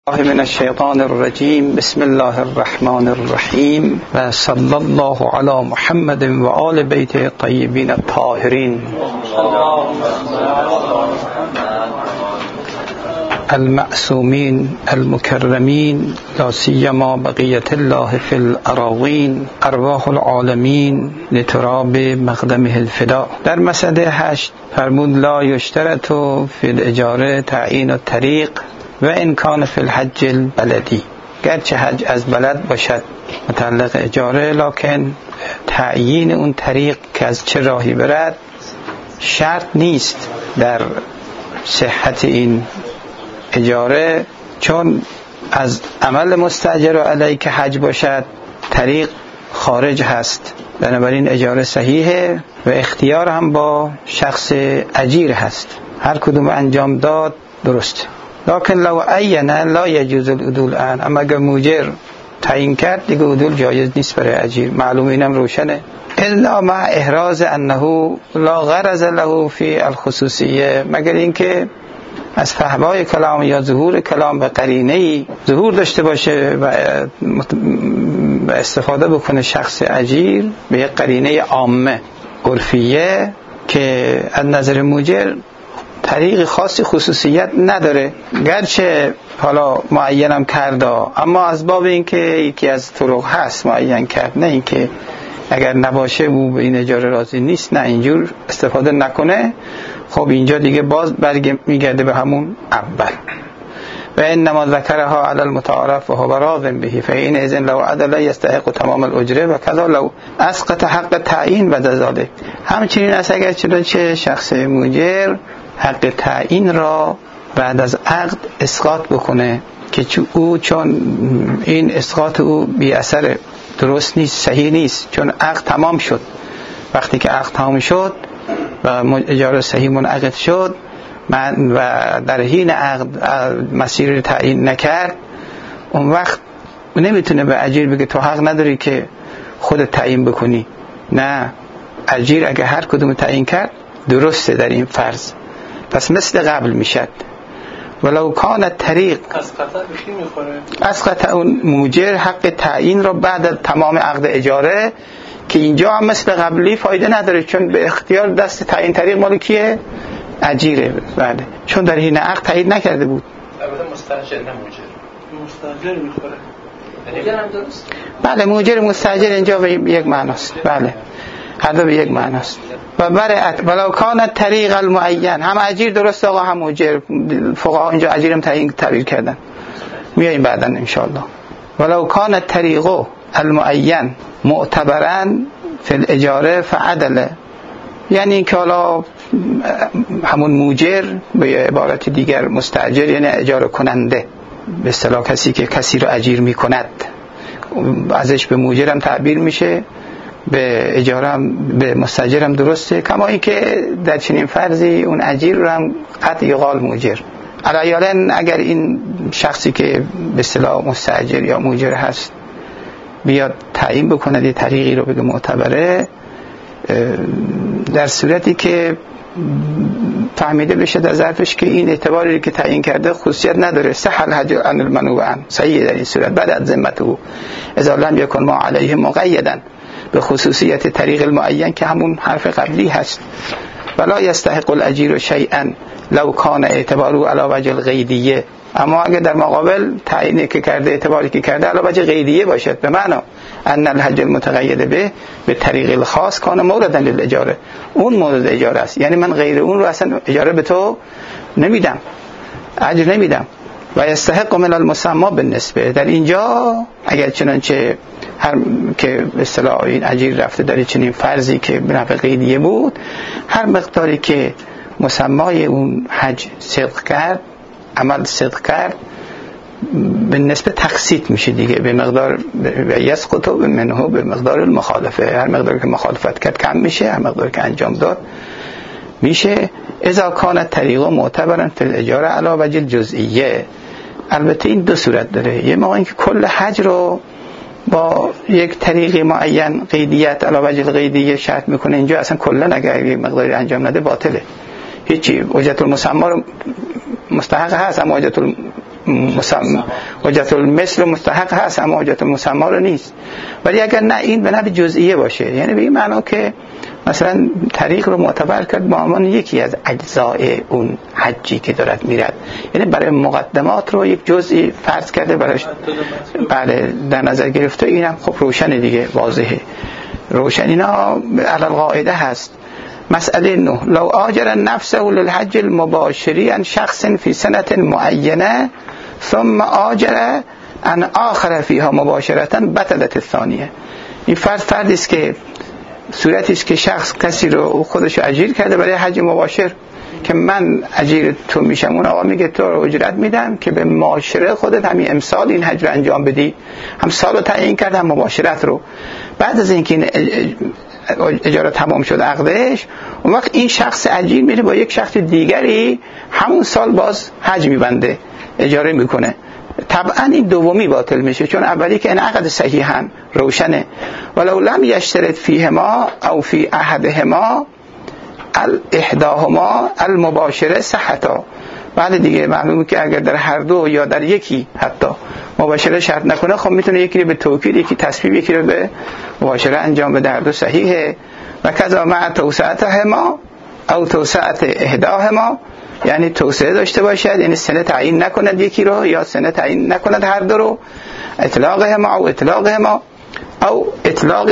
من الشیطان الرجیم. بسم الله الرحمن الرحیم و صلی الله علی محمد و آل بیت الطیبین الطاهرین المعصومین المکرمین، لا سیما بقیت الله فی الاراضین، ارواح العالمین لتراب مقدمه الفدا. در مسئله 8 فرمود لا یشترط فی الاجاره تعیین الطریق و این کان فی الحج البلدی. گرچه حج از بلد باشد متعلق اجاره، لکن تعیین اون طریق که از چه راهی برد شرط نیست در صحت این اجاره، چون از عمل مستاجر علیه که حج باشد طریق خارج هست، بنابراین اجاره صحیحه و اختیار هم با شخص اجیر هست، هر کدوم انجام داد درست. لکن لو عینه لا یجوز العدول عنه، اما اگر مؤجر تعیین کرد دیگه عدول جایز نیست برای اجیر، معلوم اینم روشنه. الا مع احراز انه لا غرض له فی الخصوصیه، مگر اینکه از فهوای کلام یا ظهور کلام به قرینه‌ای ظهور داشته باشه و استفاده بکنه شخص اجیر به یک قرینه عامه عرفیه که از نظر مؤجر طریق خاصی خصوصیت نداره، گرچه حالا معینم کرده، اما از باب اینکه یکی از طرق هست معین کرد، نه اینکه اگر نباشه او به این اجاره راضی نیست، نه اینجور استفاده نکنه. خب اینجا دیگه باز میگرده به همون اول. و انما ذکرها علی المتعارف و هو راض به، فإن اذن لو عدل یستحق تمام الاجره و کذا لو اسقط حق تعیین بعد ذلك. همچنین است اگر چه شخص مؤجر حق تعیین را بعد از عقد اسقاط بکنه که چون این اسقاط او بی اثر، درست نیست، صحیح نیست، چون عقد تمام شد. وقتی که عقد تمام شد و اجاره صحیح منعقد شد و در حین عقد مسیر تعیین نکرد، اون وقت نمیتونه به اجیر بگه تو حق نداری که خودت تعیین بکنی. نه، اجیر اگه هر کدوم تعیین کرد درسته در این فرض، پس مثل قبل میشد. ولو کان طریق اسقط اون مؤجر حق تعیین را بعد تمام عقد اجاره، که اینجا هم مثل قبلی فایده نداره، چون به اختیار دست تعیین طریق مال کیه؟ اجیره. بله، چون در حین عقد تعیین نکرده بود. البته مستاجر نه مؤجر. مستاجر میخوره. مؤجر هم درست. بله، مؤجر مستاجر اینجا به یک معناست. بله، هر دو به یک معناست. و برعت ولو کان طریق المعین، هم اجیر درست آقا هم مؤجر. فقها اینجا اجیرم تعبیر کردن، میاییم بعداً ان شاء الله. ولو کان طریق المعین معتبرا فی الاجاره فعدل، یعنی که حالا همون مؤجر به عبارت دیگر مستاجر یعنی اجاره کننده، به اصطلاح کسی که کسی رو اجیر میکند، ازش به مؤجر هم تعبیر میشه، به اجاره هم به مستاجر هم درسته، کما این که در چنین فرضی اون اجیر رو هم قد یقال مؤجر. علیاً اگر این شخصی که به اصطلاح مستاجر یا مؤجر هست بیاد تعیین بکنه دی طریقی رو بگه معتبره، در صورتی که فهمیده بشه در ظرفش که این اعتباری که تعیین کرده خصوصیت نداره، صح الحج عن المنوع عنه، صحیح در این صورت بعد از ذمته اذا لم یکن ما علیه مقیدا به خصوصیت طریق المعین که همون حرف قبلی هست. ولا یستحق الاجیر شیئا لو کان اعتباره علی وجه القیدیه، اما اگر در مقابل تعیینی که کرده اعتباری که کرده علی وجه قیدیه باشد، به معنی ان الحج المتقید به طریق الخاص کان موردا للاجاره، اون مورد اجاره است، یعنی من غیر اون رو اصلا اجاره به تو نمیدم، اجر نمیدم. و یستحق من المسمى بالنسبه، در اینجا اگر چنانچه هر که به اصطلاح این اجیر رفته داره چنین فرضی که به نفع قیدیه بود، هر مقداری که مسمای اون حج صدق کرد، عمل صدق کرد، به نسبت تقسیط میشه دیگه، به مقدار یسقط منه به مقدار المخالفه، هر مقدار که مخالفت کرد کم میشه، هر مقدار که انجام داد میشه. اذا کان طریق معتبرا فی الاجاره علی وجه الجزئیه. البته این دو صورت داره، یه موقع که کل حج رو با یک طریق معین قیدیت علی وجه القیدیه شرط میکنه، اینجا اصلا کلا اگر یک مقداری انجام نده باطله، هیچی. وجهت المسمى رو مستحق هست، اما وجهت حجت المثل مستحق هست اما حجت المسمى رو نیست. ولی اگر نه این به نحو جزئیه باشه، یعنی به این معنا که مثلا طریق رو معتبر کرد با عنوان یکی از اجزای اون حجی که دارد میرد، یعنی برای مقدمات رو یک جزئی فرض کرده براش بله در نظر گرفته، اینم خب روشن دیگه، واضحه روشن. اینا علی القاعده هست. مسئله 9 لو آجر نفسه للحج المباشری عن شخص في سنة معینه ثم آجر عن آخر فيها مباشرة بطلت الثانیه. این فردی است که صورتی است که شخص کسی رو خودش رو اجیر کرده برای حج مباشر که من اجیر تو میشم، اون آقا میگه تو رو اجرت میدم که به معاشره خودت همین امسال این حج رو انجام بدی، هم سال رو تعیین کرد هم مباشرت رو. بعد از اینکه این اجاره تمام شد عقدش، اون وقت این شخص اجیر میره با یک شخص دیگری همون سال باز حج میبنده، اجاره میکنه. طبعا این دومی باطل میشه، چون اولی که این عقد صحیحا روشنه. ولو لم یشترط فیهما او فی احدهما احداهما المباشره صحتا. بعد دیگه معلومه که اگر در هر دو یا در یکی حتی مباشره شرط نکنه، خب میتونه یکی رو به توکید، یکی تصویب، یکی رو به مباشره انجام بده، هر دو صحیحه. و کذا مع توسعتهما او توسعت احداهما، یعنی توسعه داشته باشد، یعنی سنه تعیین نکند یکی رو یا سنه تعیین نکند هر دو رو، اطلاقهما او اطلاقهما او اطلاق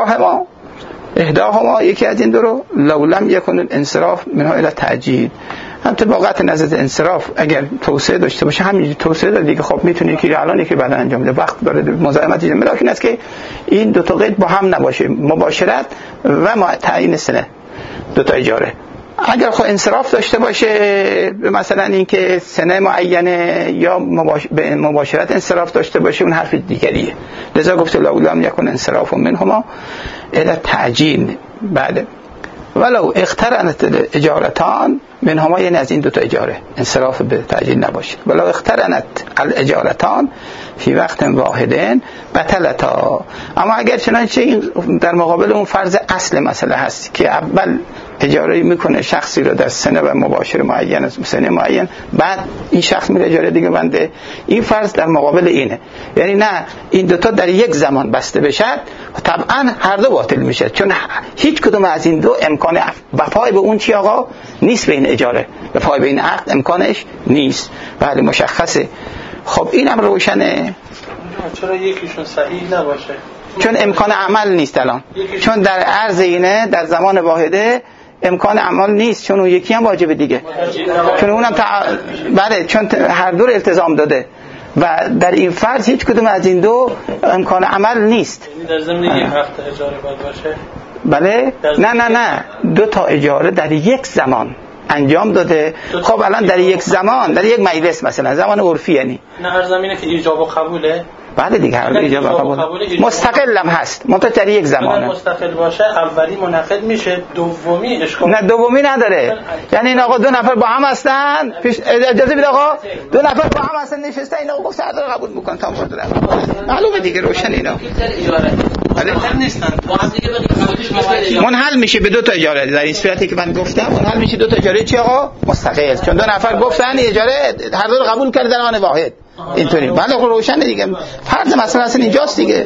احداهما یکی از این دو رو. لو لم یکن الانصراف منها الى تعجیل، هم طبقات نظر انصراف اگر توسعه داشته باشه همین توسعه داره دیگه، خب میتونه یکی الان یکی بعدا انجام بده، وقت داره مزاحمت ایجاد. ملاک این است که این دو تا قید با هم نباشه، مباشرت و تعیین سنه، دو تا اجاره. اگر خب انصراف داشته باشه، مثلا اینکه سنه معینه یا به مباشرت انصراف داشته باشه، اون حرف دیگریه. لذا گفته لو لم یکن انصراف منهما الی تعجیل. بعد ولو اقترنت الاجارتان منهما، یعنی از این دو تا اجاره انصراف به تعجیل نباشه. ولو اقترنت الاجارتان فی وقت واحدن بطلتا. اما اگر چنانچه این در مقابل اون فرض اصل مسئله هست که اول اجاره میکنه شخصی رو در سنه و مباشر معین، سنه معین، بعد این شخص میره اجاره دیگه بنده، این فرض در مقابل اینه، یعنی نه این دوتا در یک زمان بسته بشد، طبعا هر دو باطل میشه، چون هیچ کدوم از این دو امکان وفای به اون چی آقا نیست، به این اجاره وفای به این عقد امکانش نیست. بله مشخصه. خب اینم روشنه. چرا یکیشون صحیح نباشه؟ چون امکان عمل نیست الان، چون در عرض اینه در زمان واحده امکان عمل نیست، چون اون یکی هم واجبه دیگه، چون اونم بله چون هر دو رو التزام داده و در این فرض هیچ کدوم از این دو امکان عمل نیست. در ضمن یک هفته اجاره باید باشه؟ بله نه دو تا اجاره در یک زمان انجام داده. خب الان در یک زمان، در یک مجلس مثلا زمان عرفی، یعنی نه هر زمینه که ایجاب و قبوله، بعد دیگه هر ایجاب و قبول مستقل هم هست، منتها در یک زمانه. مستقل باشه اولی منعقد میشه، دومی اشکال نه دومی نداره. یعنی این آقا دو نفر با هم هستن، اجازه بده آقا، دو نفر با هم هستن نشستن، این آقا گفت سر داره قبول میکنن تمام شد. معلومه دیگه روشن اینا. اجاره نیستن با هم دیگه منحل میشه به دو تا اجاره. در این صورتی که من گفتم منحل میشه دو تا اجاره چی آقا؟ مستقل، چون دو نفر گفتن اجاره هر دو رو قبول کرد در آن واحد. اینطوری بله خب روشنه دیگه. فرض مسئله اصلا اینجاست دیگه.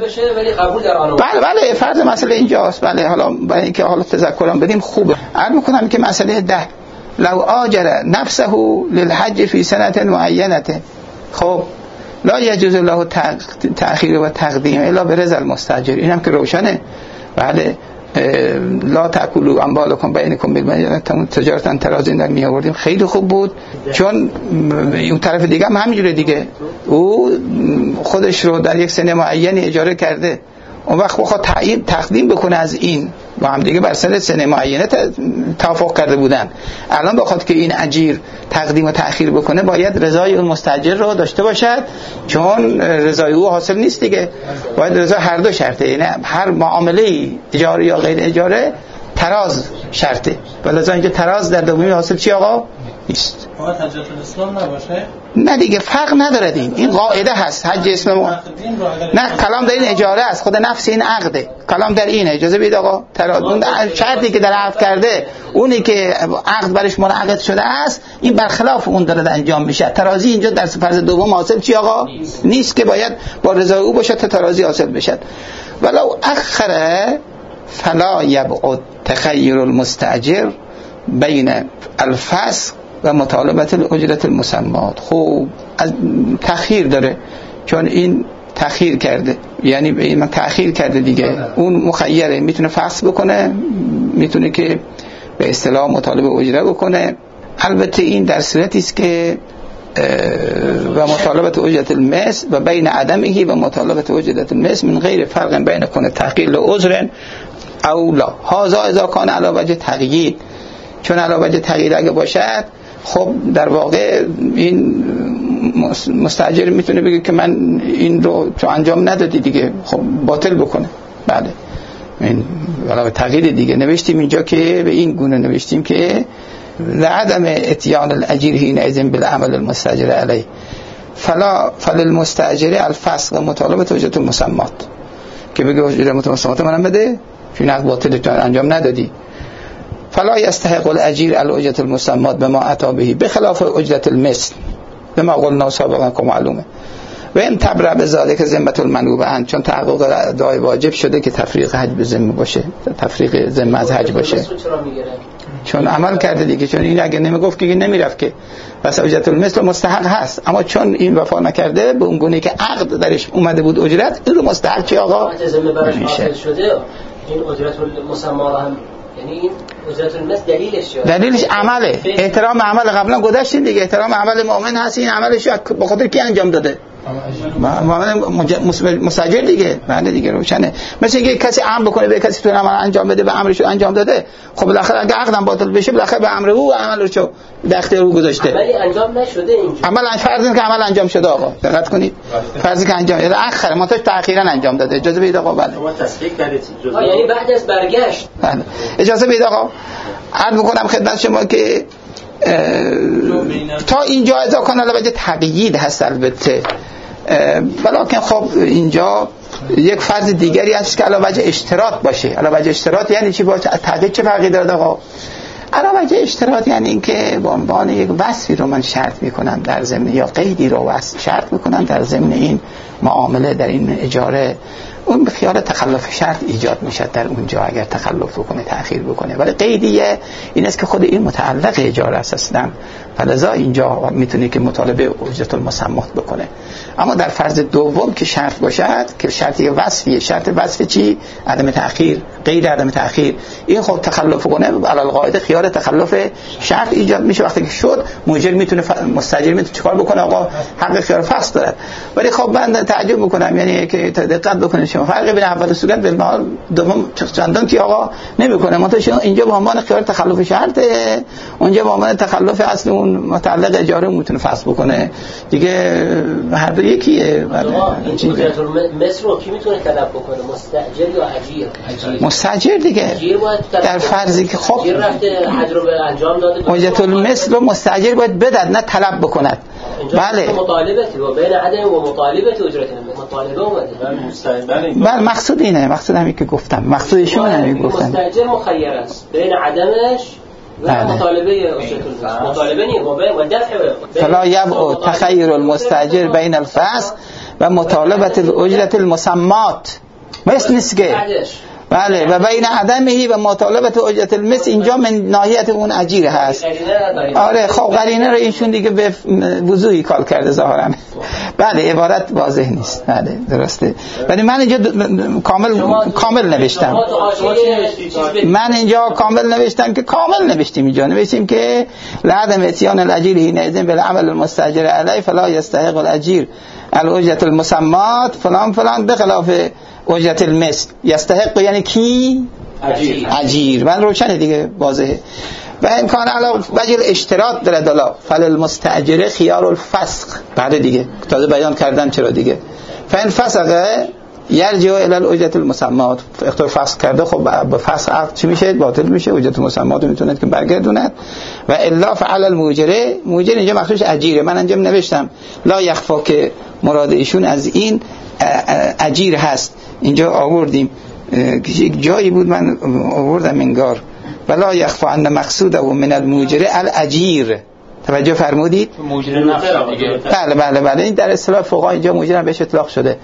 بله فرض مسئله اینجاست. بله حالا برای اینکه حالا تذکرم بدیم خوبه. عرض می‌کنم که مسئله 10 لو آجر نفسه للحج فی سنة معینه، خب لا یجوز له تأخیر و تقدیم الا برضا المستاجر. اینم که روشنه. بله لا تاکلوا اموالکم بینکم بالمعروف، تجارتا تراضین در می آوردیم، خیلی خوب بود، چون اون طرف دیگه هم همینجوره دیگه، او خودش رو در یک سنه معینی اجاره کرده، اون وقت بخواد تقدیم بکنه از این با هم دیگه بر سنه معینه توافق کرده بودن، الان بخواد که این اجیر تقدیم و تأخیر بکنه باید رضای اون مستاجر رو داشته باشد، چون رضای او حاصل نیست دیگه، باید رضا هر دو شرطه، یعنی هر معامله اجاره یا غیر اجاره تراز شرطه، ولذا اینجا تراز در دومی حاصل چی آقا؟ نیست. باید حجت الاسلام نباشه؟ نه دیگه فرق نداره دین. این قاعده هست. حج اسم نه کلام در این اجاره است. خود نفس این عقده. کلام در اینه. اجازه بدید آقا شرطی که در عقد کرده اونی که عقد برش منعقد شده است این برخلاف اون داره انجام میشه. ترازی اینجا در فرض دوم حاصل چی آقا؟ نیست که باید با رضای او باشه تا ترازی حاصل بشه. ولو اخره فلا یبعد تخیر المستاجر بین الفسخ و مطالبه الاجرت المسمات. خوب از تأخیر داره چون این تأخیر کرده، یعنی این تأخیر کرده دیگه. اون مخیره، میتونه فسخ بکنه، میتونه که به اصطلاح مطالبه اجره بکنه. البته این در صورتی است که و مطالبه اجرت المثل و بین عدمه و مطالبه اجرت المثل من غیر فرق بین کنه تحقیل عذر او لا. هذا اذا کان علی وجه تقیید، چون علی وجه تقیید اگه باشد خب در واقع این مستاجر میتونه بگه که من این رو تو انجام ندادی دیگه، خب باطل بکنه. بله این علاوه تقیید دیگه. نوشتیم اینجا که به این گونه نوشتیم که لعدم اتیان الاجیر حینئذ بالعمل المستاجر علیه فللمستاجر الفسخ و مطالبه اجرت المسمات، که بگه اجرت المسمات منم بده چون عقد باطل تو انجام ندادی. فلا یستحق الاجیر الاجرت المسمات بما اتى به بخلاف اجرت المثل بما قلنا سابقا که معلومه. و این تبرع به ذالک ذمه المنوب عنه، چون تحقق ادای واجب شده که تفریق حج به ذمه باشه، تفریق ذمه از حج باشه، چون عمل کرده دیگه. چون این اگه نمیگفت که نمیرفت که، پس اجرت المثل مستحق هست، اما چون این وفا نکرده به اون گونه که عقد درش اومده بود اجرت، این رو مستحق چی آقا نمیشه. شده این اجرت المسما هم، یعنی این اجرت المثل دلیلش عمله، احترام عمل. قبلا گذاشتیم دیگه، احترام عمل مؤمن هست. این عملش به خاطر کی انجام داده؟ مستاجر دیگه. بنده دیگه روشنه. مثل اینکه کسی امر بکنه به کسی تو عمل انجام بده، به امرش انجام داده، خب بالاخره اگه عقدم باطل بشه بالاخره به امر او عملش رو در اختیار او گذاشته. عملی انجام نشده اینجا. عمل فرض که عمل انجام شده آقا، دقت کنید. فرضی که انجام شده آخر منتج تأخیراً انجام داده. اجازه بدید آقا. بله شما تصدیق کردید یعنی بعد از برگشت. بله اجازه بدید آقا. عرض می‌کنم خدمت شما که تا اینجا اذا کان علاوه تقیید هست البته، ولیکن خب اینجا یک فرض دیگری هست که علاوه اشتراط باشه. علاوه اشتراط یعنی چی باشه؟ تقیید چه فرقی داره آقا؟ علاوه اشتراط یعنی اینکه به عنوان یک وصفی رو من شرط میکنم در ضمن، یا قیدی رو شرط میکنم در ضمن این معامله، در این اجاره، اون به خیال تخلف شرط ایجاد میشه در اونجا اگر تخلف بکنه، تأخیر بکنه. ولی قیدیه این است که خود این متعلق اجاره است اصلا، فلذا اینجا میتونه که مطالبه اجرت المسمات بکنه. اما در فرض دوم که شرط باشد، که شرطی وصفیه، شرط وصف چی؟ عدم تأخیر، قید عدم تأخیر، این خب تخلف کنه علی القاعده خیال تخلف شرط ایجاد میشه. وقتی که شد مؤجر میتونه، مستاجر میتونه چیکار بکنه آقا؟ حق خیال فسخ داره. ولی خب من تعجب میکنم، یعنی که دقت بکنید شما، فرقی بین اول صورت به محال دوم چندان که آقا نمیکنه. منتها اینجا به عنوان خیال تخلف شرط، اونجا به عنوان تخلف اصل اون متعلق اجاره میتونه فسخ بکنه دیگه. هر دو یکیه. اجرت المثل رو کی میتونه طلب بکنه؟ مستاجر یا اجیر؟ مستاجر دیگه. در فرضی که خب رفته حج رو انجام داده، اجرت المثل رو مستاجر باید بدهد نه طلب بکند. بله مطالبه و بین عدم و مطالبه اجرت المثل، مطالبه اومده. بله مقصود اینه، مقصود همین که گفتم، مقصودشون همین گفتن. مستاجر مخیر است بین عدمش و مطالبه اجرت المثل. مطالبه نیست و دفع. فلا یبعد تخیر المستاجر بین الفسخ و مطالبه اجرت المسمات. مثل نیست که بله و بین عدمه و مطالبه اجرت المثل اینجا من ناحیت اون اجیر هست. آره خب قرینه رو اینشون دیگه به وضوحی کار کرده ظاهرا. بله عبارت واضح نیست. بله درسته. ولی من اینجا کامل نوشتم. من اینجا کامل نوشتم که کامل نوشتیم. اینجا نوشتیم که لعدم اتیان الاجیر حینئذ بالعمل المستاجر علیه فلا یستحق الاجیر الاجرت المسمات فلان فلان بخلاف اجرت المثل. یستحق یعنی کی؟ اجیر. من روشنه دیگه، واضحه. و امکان علاوه وجه اشتراط داره دلا فللمستاجر خیار الفسخ. بعد دیگه تازه بیان کردن چرا دیگه. فین فسقه یرجع الی الاجرة المسمات، اختیار فصل کرده، خب به فصل عقد چی میشه؟ باطل میشه، اجرة مسمات میتونه که برگردوند. و الا فعل الموجره، موجر اینجا مخصوص اجیره. من انجام نوشتم لا یخفا که مراد ایشون از این اجیر هست. اینجا آوردیم یک جایی بود من آوردم انگار ولا یخفا ان مقصوده من الموجره الاجیر. توجه فرمودید؟ موجره نفس دیگه. بله این در اصطلاح فقها اینجا موجره بهش اطلاق شده.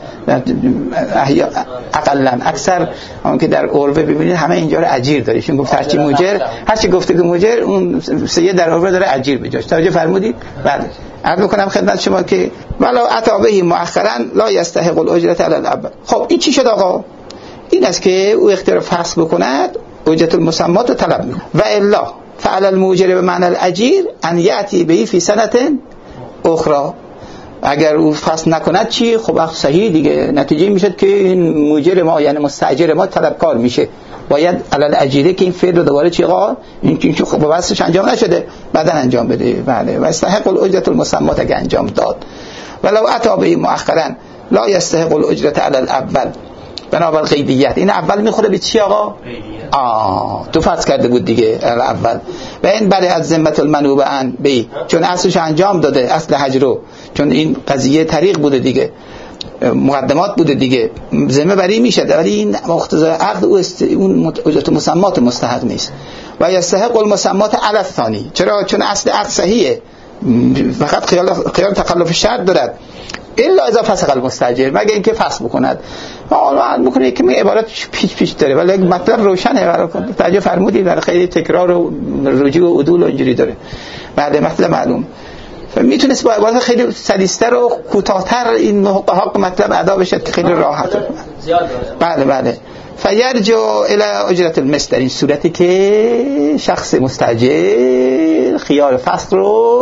اقلا اکثر اون که در عربه ببینید همه اینجا رو اجیر داره. چون گفت هرچی موجر، هرچی گفته که موجر، اون سید در عربه داره اجیر بجاش. توجه فرمودید؟ بله. عرض می‌کنم خدمت شما که ولا اتابه مؤخرا لا یستحق الاجره علی الاول. خب این چی شد آقا؟ این است که او اختیار فصل بکند، اجرة المسمات رو طلب می‌کند. و الا فعل الموجر به معنی الاجیر ان یاتی به فی سنه اخرى. اگر او فصل نکند چی؟ خب وقت صحیح دیگه، نتیجه میشه که این موجر ما یعنی مستاجر ما طلبکار میشه. باید علی الاجیره که این فعل رو دوباره چی آقا؟ این خب با واسش انجام نشده بعداً انجام بده. بله. و استحق الاجرة المسمات اگه انجام داد. ولو اتی به مؤخرا لا یستحق الاجرة علی الاول بنابر غیبیت. این اول میخوره به چی آقا؟ تو فصل کرده بود دیگه اول. و این برای از ذمت المنوب عن بی، چون اصلش انجام داده، اصل حجرو، چون این قضیه طریق بوده دیگه، مقدمات بوده دیگه، ذمه بری میشه. ولی این مقتضای عقد اون اجرة مسمات مستحق نیست. و یستحق المسمات علی الثانی. چرا؟ چون اصل عقد صحیحه، فقط خیال تخلف شرط دارد. الا اذا فسق المستاجر، مگه اینکه فسق بکند. حالا میکنه که عبارت پیچ داره ولی مطلب روشنه. توجه فرمودید؟ ولی خیلی تکرار و رجوع و عدول و اینجوری داره. بعد مطلب معلوم. میتونست با عبارت خیلی سلیس‌تر و کوتاه‌تر این حق مطلب ادا بشه که خیلی راحت. بله. فیرجع الی اجرة المثل، در این صورتی که شخص مستاجر خیار فسخ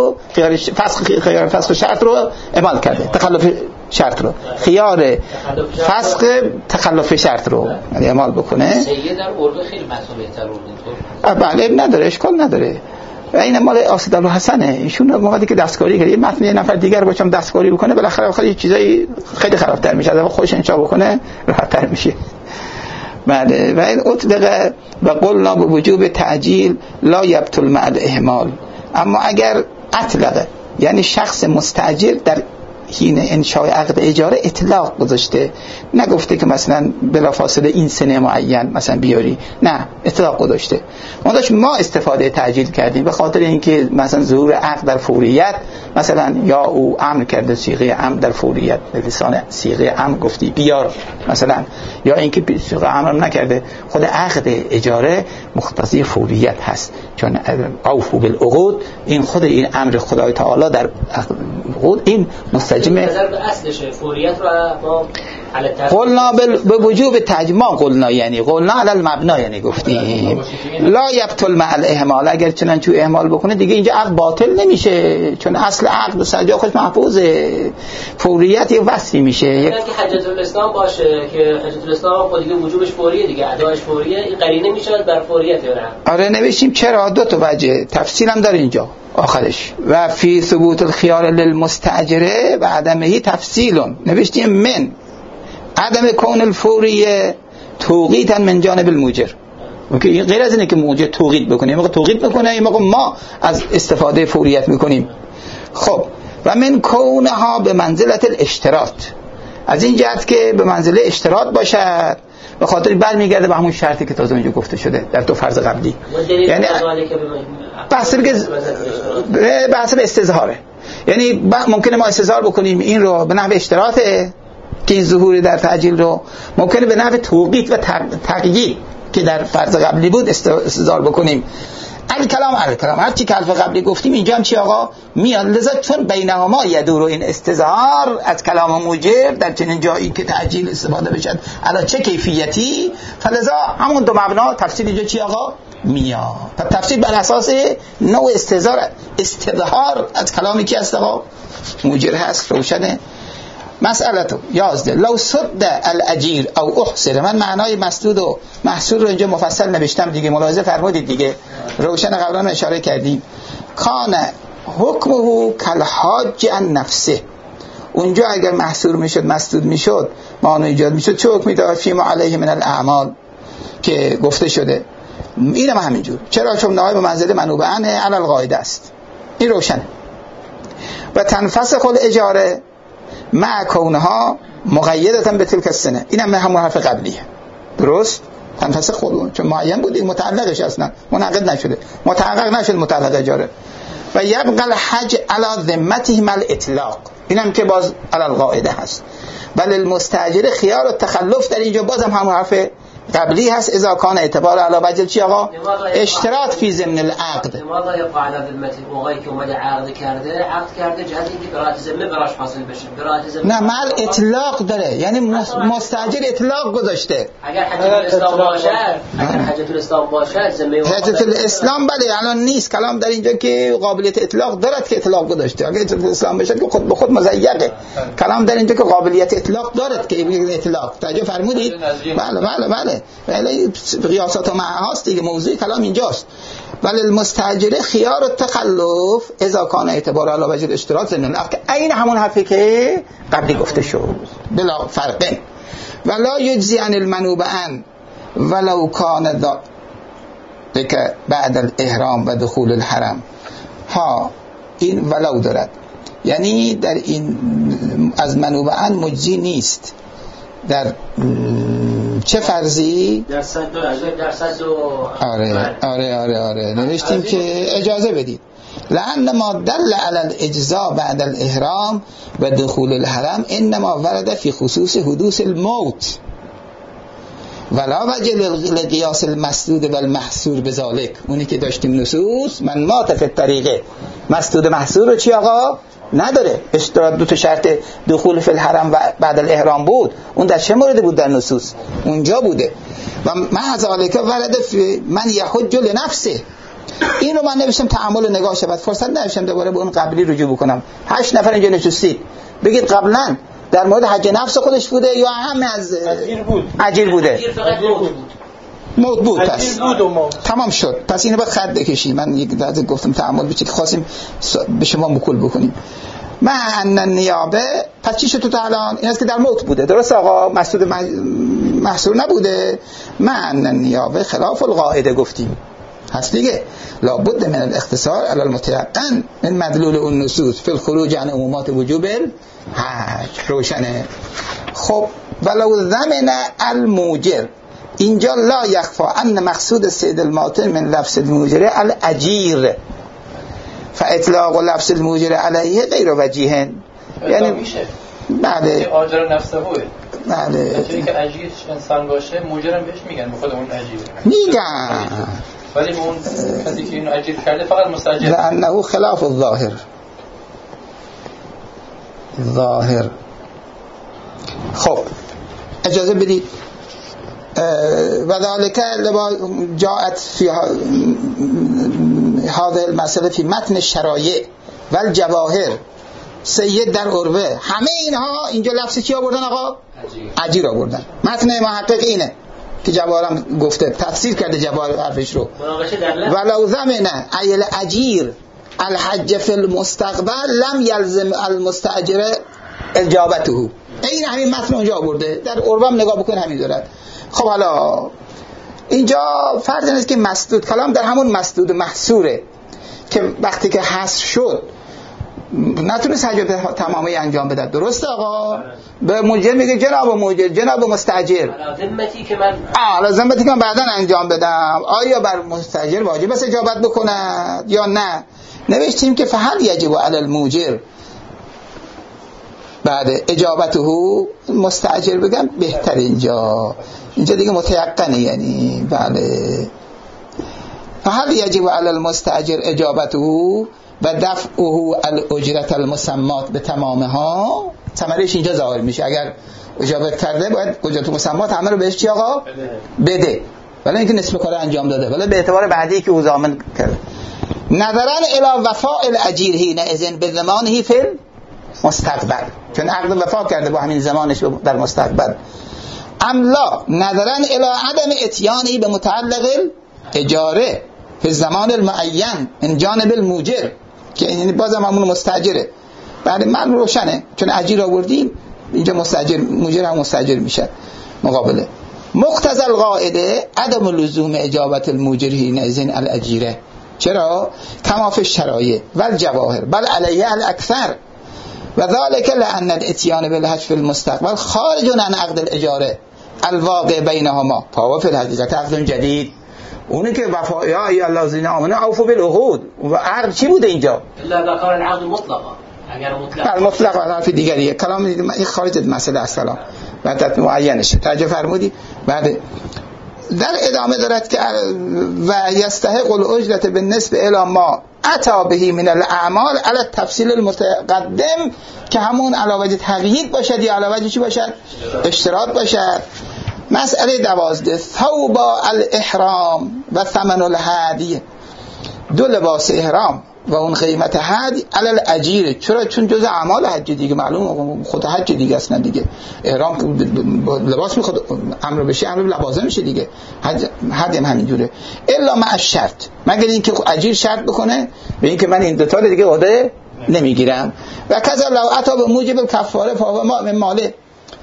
شرط رو اعمال کرده، تخلف شرط رو، خیار فسخ تخلف شرط رو اعمال بکنه. سید در عربه خیلی مسئولیت تر بله نداره، اشکال نداره. و این مال آسد الحسنه. ایشون موقعی که دستکاری کرد، متن یه نفر دیگر باشم دستکاری بکنه، بالاخره یه چیزایی خیلی خرابتر میشه. اگه خودش انشا بکنه راحت‌تر میشه. بله. و این اطلق و قلنا به وجوب تعجیل لا یبطل مع الاهمال. اما اگر اطلق یعنی شخص مستاجر در حین انشاء عقد اجاره اطلاق گذاشته، نگفته که مثلا بلافاصله این سنه معین مثلا بیاری، نه اطلاق گذاشته. ما استفاده تعجیل کردیم به خاطر اینکه مثلا ظهور عقد در فوریت، مثلا یا او امر کرده صیغه امر در فوریت، به لسان صیغه امر گفتی بیار مثلا، یا اینکه صیغه امر نکرده. خود عقد اجاره مقتضی فوریت هست، چون اوفوا بالعقود، این خود این امر خدای تعالی در عقود این مستجمع نظر به اصلش فوریت رو ما قلنا به وجوب تجمع، قلنا یعنی قلنا علی المبنا، یعنی گفتیم لا یبطل مع الاهمال. اگر چنانچه اهمال بکنه دیگه اینجا عقد باطل نمیشه، چون اصل عقد سجا خودش محفوظه. فوریت یه وصفی میشه. یعنی که حجت الاسلام باشه که حجت الاسلام خود دیگه وجوبش فوریه دیگه، ادایش فوریه، این قرینه میشه بر فوریت یا نه؟ آره نوشتیم. چرا؟ دو تا وجه تفصیل هم داره اینجا آخرش. و فی ثبوت الخیار للمستاجره و عدمه تفصیل نوشتیم من عدم کون الفوریه توقیتا من جانب الموجر. این غیر از اینه که موجر توقیت بکنه، موقع توقیت بکنه، این موقع ما از استفاده فوریت میکنیم. خب و من کونها به منزلت الاشتراط، از این جهت که به منزله اشتراط باشد، به خاطر برمیگرده به همون شرطی که تازه اونجا گفته شده در دو فرض قبلی. یعنی بحث استظهاره، یعنی ممکنه ما استظهار بکنیم این رو به نحو اشتراطه که این ظهور در تعجیل رو، ممکنه به نحو توقیت و تقیید که در فرض قبلی بود استظهار بکنیم. الکلام هرچی که الف قبلی گفتیم اینجا هم چی آقا میاد. لذا چون بینهما یدور این استظهار از کلام موجب در چنین جایی که تعجیل استفاده بشد علا چه کیفیتی، فلذا همون دو مبنا تفسیر اینجا چی آقا میاد. پس تفسیر بر اساس نوع استظهار از کلامی که است آقا موجب هست. روشنه مسئله تو 11 لو صد الاجیر او احصر. من معنای مسدود و محصور رو اینجا مفصل نوشتم دیگه، ملاحظه فرمودید دیگه، روشن قبلا اشاره کردیم. کان حکمه کالحاج عن نفسه، اونجا اگر محصور میشد مسدود میشد مانع ایجاد میشد چه حکمی داشت؟ فیما علیه من الاعمال که گفته شده. اینم همینجور. چرا؟ چون نهایی به منزله منوبه عنه علی القاعده است. این روشنه. و تنفسخ الاجاره مع کونها مقیدتا به تلک السنه. اینم همون حرف قبلیه. درست؟ تنفسخ خود چون معین بود متعلقش اصلا منعقد نشده، متحقق نشد متعلق اجاره. و یبقى الحج على ذمته مع الاطلاق. اینم که باز علی القاعده هست. بل المستاجر خیار التخلف در اینجا بازم همون حرف قبلی هست. اذا کان اعتبار علی وجه چی آقا؟ اشتراط فی ضمن العقد. لماذا يبقى على ذمته؟ موقعی که اومده عقد کرده جهت اینکه برات ذمه براش حاصل بشه. برات ذمه نه مال اطلاق داره، یعنی مستاجر اطلاق گذاشته. اگر حجت الاسلام باشه، اگر حجت الاسلام باشه ذمه حجت الاسلام بله الان نیست. کلام در اینجا که قابلیت اطلاق دارد که اطلاق گذاشته. اگر حجت الاسلام بشه که خود به خود مضیقه. کلام در اینجا که قابلیت اطلاق دارد که اطلاق. توجه فرمودید؟ بله ولی قیاسات و معهاست دیگه. موضوع کلام اینجاست. ولی المستاجر خیار التخلف اذا کان اعتبار علی وجه الاشتراط ضمن العقد. این همون حرفی که قبلی گفته شد بلا فرق. ولا یجزی عن المنوب عن ولو کان ذلك بعد الاحرام و دخول الحرم. ها این ولو دارد، یعنی در این از منوب عن مجزی نیست. در چه فرضی؟ در صد آره نوشتیم که اجازه بدید. لأن ما دل على الاجزاء بعد الاحرام و دخول الحرم انما ورد في خصوص حدوث الموت ولا وجه لقیاس المسدود و المحصور بذلك. اونی که داشتیم نصوص من مات فی الطریقه مسدود محصور رو چی آقا؟ نداره. اشتراط دو تا شرط دخول فی الحرم و بعد الاحرام بود. اون در چه موردی بود؟ در نصوص اونجا بوده. و مع ذلك ورد من یحج لنفسه. این رو من نوشتم تعامل و نگاه شود. فرصت نداشتم دوباره به اون قبلی رجوع بکنم. 8 نفر اینجا نشستید بگید قبلا در مورد حج نفس خودش بوده یا همه از اجیر بوده؟ موت بود. پس تمام شد. پس اینو باید خط بکشیم. من یک دفعه گفتم تعامل بچه که خواستیم به شما مکول بکنیم. ان النیابه پس چی شد تو الان؟ این است که در موت بوده. درست آقا؟ مسدود محصور نبوده. ان النیابه خلاف القاعده گفتیم. هست دیگه. لابد من الاختصار علی المتيقن من مدلول اون نصوص فی الخروج عن عمومات وجوب الحج. روشنه. خب ولو ضمن الموجر، اینجا لا یخفا ان مقصود سید الماطن من لفظ الموجر الاجیر فاطلاق لفظ الموجر علیه غیر وجیه. یعنی میشه بله آجر نفسه بوده. بله چون که اجیر انسان باشه موجرم بهش میگن، خود اون اجیر میگن، ولی اون کسی که اینو اجیر کرده فقط مستاجر. لانه خلاف الظاهر. خب اجازه بدید. و ذلك جاءت في هذه المسألة في متن الشرایع و الجواهر سید در عروه. همه اینها اینجا لفظ چی آوردن آقا؟ اجیر آوردن. متن محقق اینه که جواهرم گفته تفسیر کرده جواهر حرفش رو. ولو ضمن ایل اجیر الحج فی المستقبل لم یلزم المستاجر اجابته. این همین متن اونجا آورده. در عروه هم نگاه بکن همین دارد. خب حالا اینجا فرض نیست که مسدود کلام در همون مسدود محصوره که وقتی که حذف شد نتونست حجت تمامی انجام بده. درسته آقا؟ به موجر میگه جناب موجر، جناب مستاجر، ذمتی که من ذمتی که من بعداً انجام بدم آیا بر مستاجر واجب است اجابت بکند یا نه؟ نوشتیم که فهل یجب علی الموجر بعد اجابته مستاجر بگم بهتر. اینجا دیگه متيقنه، یعنی بله. فهل یجب علی المستاجر اجابته و دفعه الاجرت المسمات به تمامها. ثمرش اینجا ظاهر میشه. اگر اجابت کرده باید اجرت مسمات همه رو بهش چی آقا؟ بده. ولی اینکه نصف کار انجام داده، ولی به اعتبار بعدی که او ضامن کرده. نظرا الی وفاء الاجیر حین اذن به زمانه فی مستقبل، چون عقد وفا کرده با همین زمانش در مستقبل. املا نظرا الی عدم اتیانی به متعلق اجاره فی زمان المعین من جانب الموجر، که یعنی بازم همون مستاجره. بعد من روشنه چون اجیر آوردیم اینجا مستاجر مؤجر هم مستاجر میشه مقابله. مقتضی القاعده عدم لزوم اجابت المؤجر حینئذ الاجیره. چرا؟ کما فی الشرایع والجواهر بل علیه الاکثر و ذلك لان الاتیان بالحج فی المستقبل خارج عن عقد الاجاره الواقع بینهما فهو فی الحقیقت عقد جدید. اونه که وفا یا ای الذین آمنوا اوفوا بالعقود و عقد چی بوده اینجا؟ الا ذکر العقد مطلقا. اگر مطلق حرف دیگریه کلام این خارج از مسئله اصلا بعد معینشه توجه فرمودی. بعد در ادامه دارد که و یستحق الاجرة بالنسبه الی ما اتی به من الاعمال علی التفصیل المتقدم که همون علاوه تقیید باشد یا علاوه چی باشد؟ اشتراط باشد. مسئله 12 ثوب الاحرام و ثمن الهدی. دو لباس احرام و اون قیمت هدی علی الاجیر. چرا؟ چون جزء اعمال حج دیگه، معلوم خود حج دیگه است. نه دیگه احرام لباس میخواد امر بشه، امر لوازم میشه دیگه. حج هم همینجوره. الا مع الشرط، مگر اینکه اجیر شرط بکنه به اینکه من این دو تا دیگه عهده نمیگیرم. و کذا لو اتی به موجب کفاره فهو من ماله.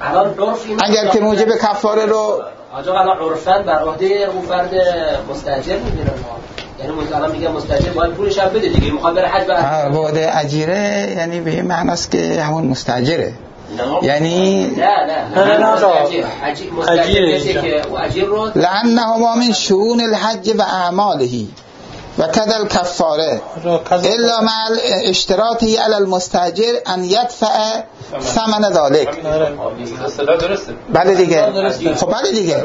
اگر که موجب کفاره رو آجا الان عرفاً بر عهده اون فرد مستاجر میگیرن. یعنی مثلا میگم مستاجر باید پولش هم بده دیگه، میخواد بره حج بعد عهده اجیره، یعنی به این معنی است که همون مستاجره. یعنی نه مستاجر که اجیر رو لانهما من شؤون الحج و اعماله و كذا الكفاره الا مع اشتراطه على المستاجر ان يدفع ثمن ذلك. بله دیگه. خب بله دیگه.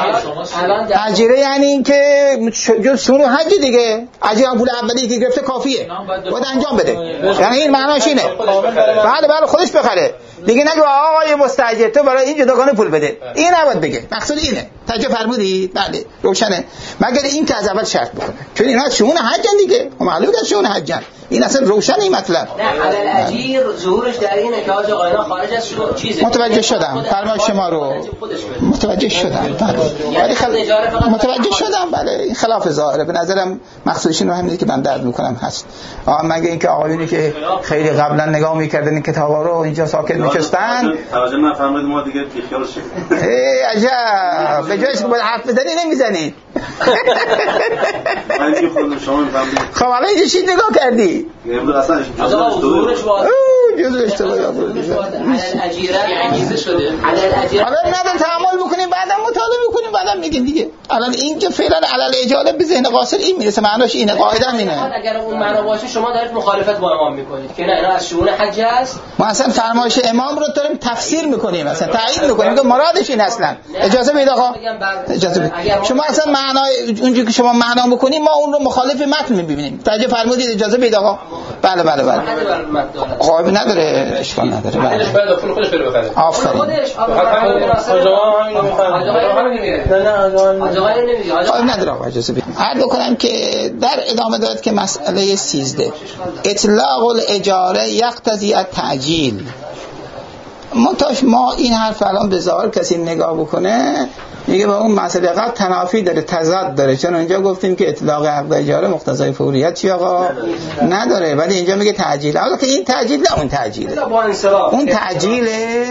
اجیره یعنی این که جز شؤون حج دیگه، اجیر پول اولی که گرفته کافیه باید انجام بده. یعنی این معناش اینه. بله خودش بخره دیگه، نگه آقای مستاجر تو برای این جداگانه پول بده، این نباید بگه. مقصود اینه. توجه فرمودید؟ بله روشنه. مگر این که از اول شرط بکنه، چون اینا شؤون حجن دیگه، معلومه که شؤون حجن. این اصلا روشن این مطلب. نه علل اجیر ظهورش در اینه که آقا اینا خارج از چیزه. متوجه شدم فرمان شما رو، متوجه شدم. ولی متوجه شدم. بله این خلاف ظاهره. به نظرم مقصودش اینه همینه که من درد میکنم هست. مگه اینکه آقایونی که خیلی قبلا نگاه میکردن این کتابا رو اینجا ساکت نشستن توجه نفرمایید ما دیگه بیخیال شیم. عجب به جایش که باید حرف بزنی نمیزنی. خب الان اینجا چی نگاه کردی؟ جزء اشتباهی حالا ندارم تعامل بکنیم بعدم مطالعه بکنیم بعدم میگیم دیگه. الان اینجا فعلا علل اجاله به ذهن قاصر این میرسه، معناش اینه، قاعده اینه. اگر اون معنا باشه شما دارید مخالفت با امام میکنید که نه اینا از شؤون حج است. ما اصلا فرمایش امام رو داریم تفسیر میکنیم، اصلا تایید میکنیم که مرادش این اصلا. اجازه بدید آقا، اجازه بدید. شما اصلا معنای اونجوری که شما معنا بکنید ما اون رو مخالف متن میبینیم. توجه فرمودید؟ اجازه بدید آقا. بله قائب نداره، اشکال نداره. بله خودش بره بخره. آفرین. قائب نداره آقا، اجازه بدید. عرض بکنم که در ادامه دارد که مسئله 13 اطلاق الاجاره یقتضی التعجیل. ما این حرف الان به ظاهر کسی نگاه بکنه میگه با اون مسئله قبل تنافی داره، تضاد داره، چون اینجا گفتیم که اطلاق عقد اجاره مقتضای فوریت چی آقا نداره، ولی اینجا میگه تعجیل. حالا که این تعجیل نه اون تعجیله، اون تعجیل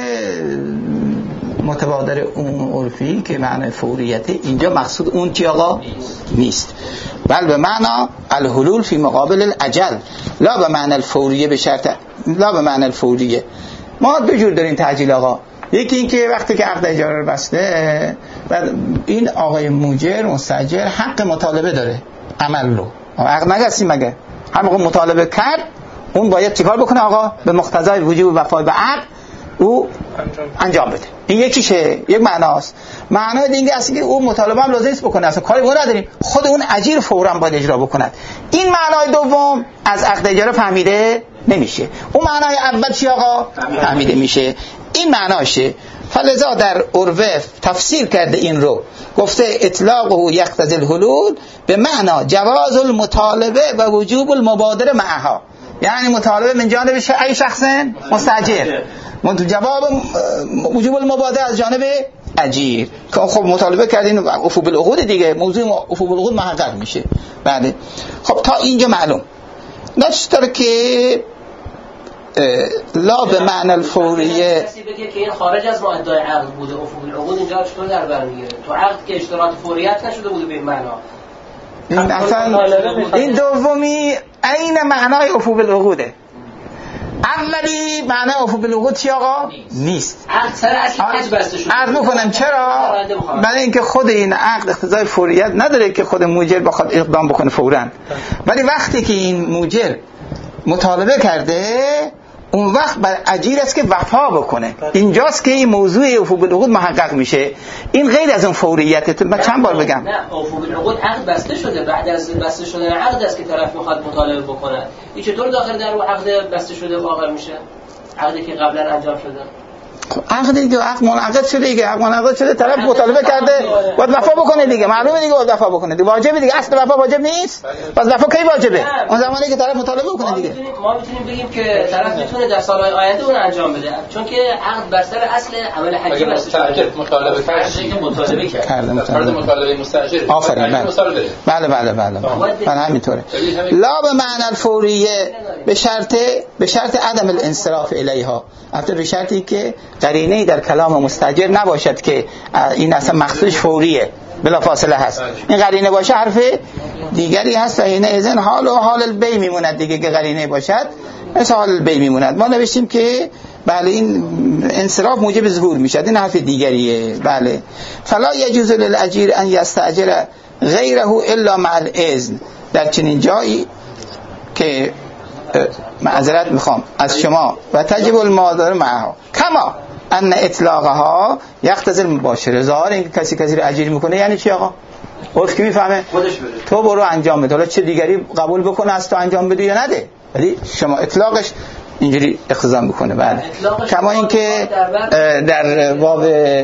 متبادر اون عرفی که معنی فوریت، اینجا مقصود اون چی آقا نیست، بل به معنی الحلول فی مقابل الاجل، لا به معنی الفوریه، به شرط لا به معنی الفوریه. ما دو جور داریم تعجیل آقا. یکی این که وقتی که عقد اجاره رو بسته و این آقای موجر مستاجر حق مطالبه داره عمل رو، عقد نگستیم مگه هر موقع مطالبه کرد اون باید چیکار بکنه آقا؟ به مقتضای وجوب وفای به عقد او انجام بده. این یکیشه، یک معناست. معنای دیگه است که او مطالبه هم لازم است بکنه، اصلا کاری با نداریم، خود اون اجیر فوراً باید اجرا بکند. این معنای دوم از عقد اجاره فهمیده نمیشه. اون معنای اول چی آقا؟ فهمیده میشه. این معناشه. فلذا در عروه تفسیر کرده این رو، گفته اطلاقه یقتضی الحلول به معنا جواز المطالبه و وجوب المبادره معها، یعنی مطالبه من جانب ای شخص مستاجر، جواب وجوب المبادره از جانب اجیر. خب مطالبه کردین افو بالعقود دیگه، موضوع افو بالعقود محقق میشه. بله خب تا اینجا معلوم. نشتر که لا به معنی الفوریه. کسی بگه که این خارج از مادهای عقد بوده، افق العقود اینجا چطور در بر میگیره؟ تو عقد که اشتراط فوریت نشده بوده به این معنا. این اصلا این دومی عین معنای افق العقوده. اولی معنای افق العقود چی آقا؟ نیست. عقد سر اصل حج بسته شده. عرض میکنم چرا؟ برای اینکه خود این عقد اقتضای فوریت نداره که خود موجر بخواد اقدام بکنه فوراً. ولی وقتی که این موجر مطالبه کرده اون وقت بر اجیر است که وفا بکنه. اینجاست که این موضوع افق العقود محقق میشه. این غیر از اون فوریته. من چند بار بگم نه افق العقود عقد بسته شده، بعد از بسته شدن عقد است که طرف میخواد مطالبه بکنه. این چطور داخل در اون عقد بسته شده واقع میشه؟ عقدی که قبلا انجام شده. عقد دیگه عقد منعقد شده دیگه، عقد منعقد شده طرف مطالبه کرده باید وفا بکنه دیگه، معلومه دیگه باید وفا بکنه دیگه، واجبه دیگه، اصل وفا واجب نیست. پس وفا کی واجبه؟ اون زمانی که طرف مطالبه بکنه دیگه. ما میتونیم بگیم که طرف میتونه در سالهای آینده اون انجام بده، چون که عقد بر سر اصل عمل حجی مستاجر مطالبه کرده مطالبه مستاجر. آفرین. بله همینطوره. لا به معنی الفوریه به شرط عدم الانصراف الیها، البته به شرطی که قرینه‌ای در کلام مستاجر نباشد که این اصلا مقصودش فوریه بلا فاصله هست. این قرینه باشه حرف دیگری هست و این اذن حال البی میموند دیگه، که قرینه باشد مثل حال البی میموند. ما نوشتیم که بله این انصراف موجب ظهور میشد، این حرف دیگریه. بله فلا یجوز للاجیر ان یستاجر غیره الا مع الاذن، در چنین جایی که معذرت میخوام از شما و تجب المادر معها کما ان اطلاقها یقتضی المباشره. ظاهر این کسی رو اجیر میکنه یعنی چی آقا؟ عرف کی میفهمه؟ تو برو انجام بده، حالا چه دیگری قبول بکنه از تو انجام بده یا نده، ولی شما اطلاقش اینجوری اقتضا میکنه. بله کما این که در باب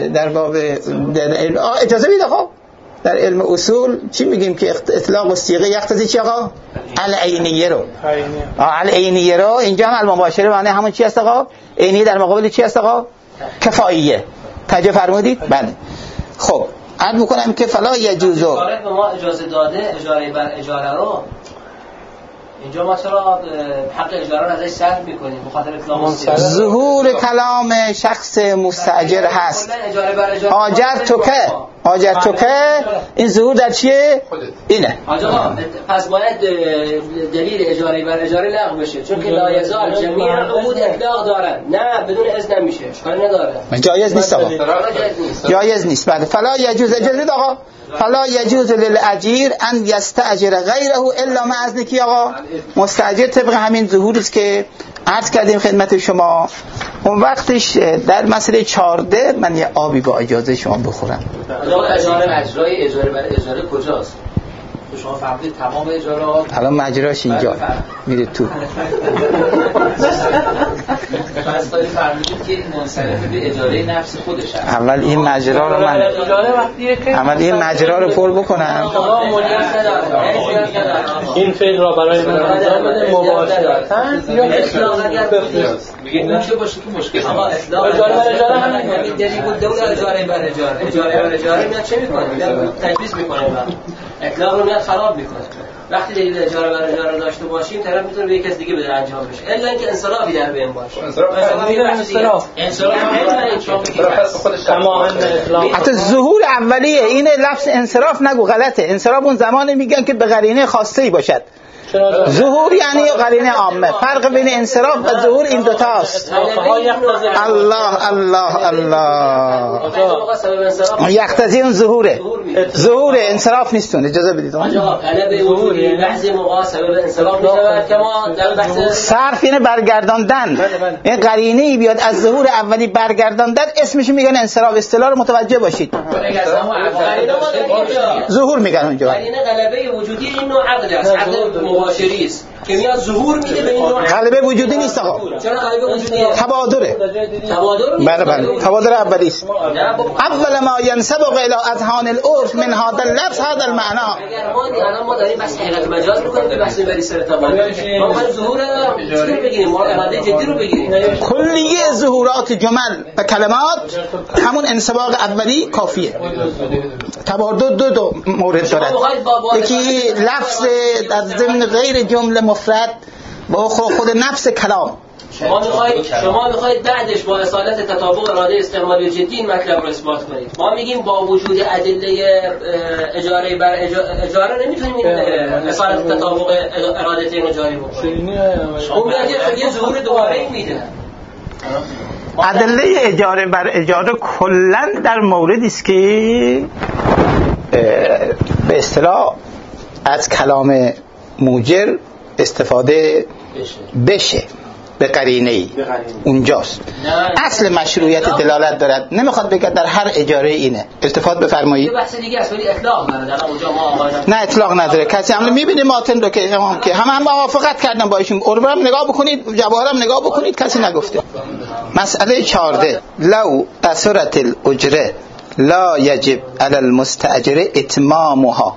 اجازه میده. خب در علم اصول چی میگیم که اطلاق و صیغه یقتضی چی آقا؟ العینیه رو. العینیه رو اینجا هم المباشره معنی همون چی است آقا؟ عینی در مقابل چی است آقا؟ کفاییه. توجه فرمودید؟ بله. خب عرض میکنم که فلا یجوزو به ما اجازه داده اجاره بر اجاره رو، اینجا ما چرا حق اجاره رو ازش سلب میکنیم؟ بخاطر اطلاق ظهور کلام شخص مستاجر هست. آجر تو که این ظهور در چیه؟ اینه. آقا پس باید دلیل اجاره بر اجاره لغو بشه، چون که لا یزال جمیع العقود اطلاق دارن، نه بدون اذن نمیشه، اشکالی نداره. جایز نیست آقا، جایز نیست. بعد فلا یجوز، اجازه آقا، فلا یجوز للاجیر ان یستاجر غیره الا مع اذن کی آقا؟ مستاجر طبق همین ظهوری است که عرض کردیم خدمت شما. اون وقتش در مسئله 14 من یه آبی با اجازه شما بخورم. اجرای اجاره بر اجاره کجاست؟ شما فهمید تمام اجارات الان مجراش اینجا میره تو. پس داری فهمیدید که این منصرف به اجاره نفس خودشه. اول این مجرا رو من پر بکنم. این فعل را برای من انجام بده مباشرتاً یا میگه نمیشه باشه که مشکل. آقا اصلاح اجاره بر اجاره همین دلیل بود. دوله اجاره بر اجاره میاد چه میکنه؟ تجویز میکنه، اطلاق رو میاد خراب میکنه. وقتی دلیل اجاره بر اجاره داشته باشیم طرف میتونه به یک کس دیگه بده انجام بشه، الا اینکه انصرافی در بین باشه. انصراف خودش تماما حتی ظهور اولیه. این لفظ انصراف نگو، غلطه. انصراف اون زمانی میگن که به قرینه خاصه‌ای باشد. ظهور یعنی قرینه عامه. فرق بین انصراف و ظهور این دو تاست. الله یقتضی اون ظهوره. ظهور انصراف نیستون. اجازه بدید. ظهور بعضی موقع سبب انصراف میشه که ما در بحث صرف اینه برگرداندن. این قرینه‌ای بیاد از ظهور اولی برگرداندن اسمش میگن انصراف. اصطلاح رو متوجه باشید. ظهور میگن اونجا. قرینه غلبه وجودی این نوع عقد است. مباشری است که میاد ظهور میده به این نوع. غلبه وجودی نیست آقا. چرا غلبه وجودیه؟ تبادره. بله تبادر اولی است. اول ما ينسبق الى اذهان العرف من هذا اللفظ هذا المعنى. اگر ما داریم بس حقیقت مجاز میکنیم که بحث بری سر تبادر، ما باید ظهور چی بگیریم؟ ما اراده جدی رو بگیریم. کلیه ظهورات جمل و کلمات همون انسباق اولی کافیه. تبادر دو مورد دارد. یکی لفظ در ضمن غیر جمله مفرد با خود نفس کلام شما میخواید بعدش با اصالت تطابق اراده استعمالی جدی این مطلب رو اثبات کنید. ما میگیم با وجود ادله اجاره بر اجاره نمیتونیم این اصالت تطابق ارادتین رو جاری بکنیم. اون میگه یه ظهور دوباره میده. ادله اجاره بر اجاره کلا در موردی است که به اصطلاح از کلام موجر استفاده بشه به قرینه‌ای اونجاست. اصل مشروعیت دلالت دارد، نمیخواد بگه در هر اجاره اینه. التفات بفرمایید. یه بحث دیگه است ولی اطلاق نداره. اونجا ما نه اطلاق نداره. کسی هم میبینه ماتن رو که همه موافقت کردن با ایشون. عربم نگاه بکنید، جواهرم نگاه بکنید، کسی نگفته. مسئله 14 لو اثرت الاجره لا یجب علی المستاجر اتمامها.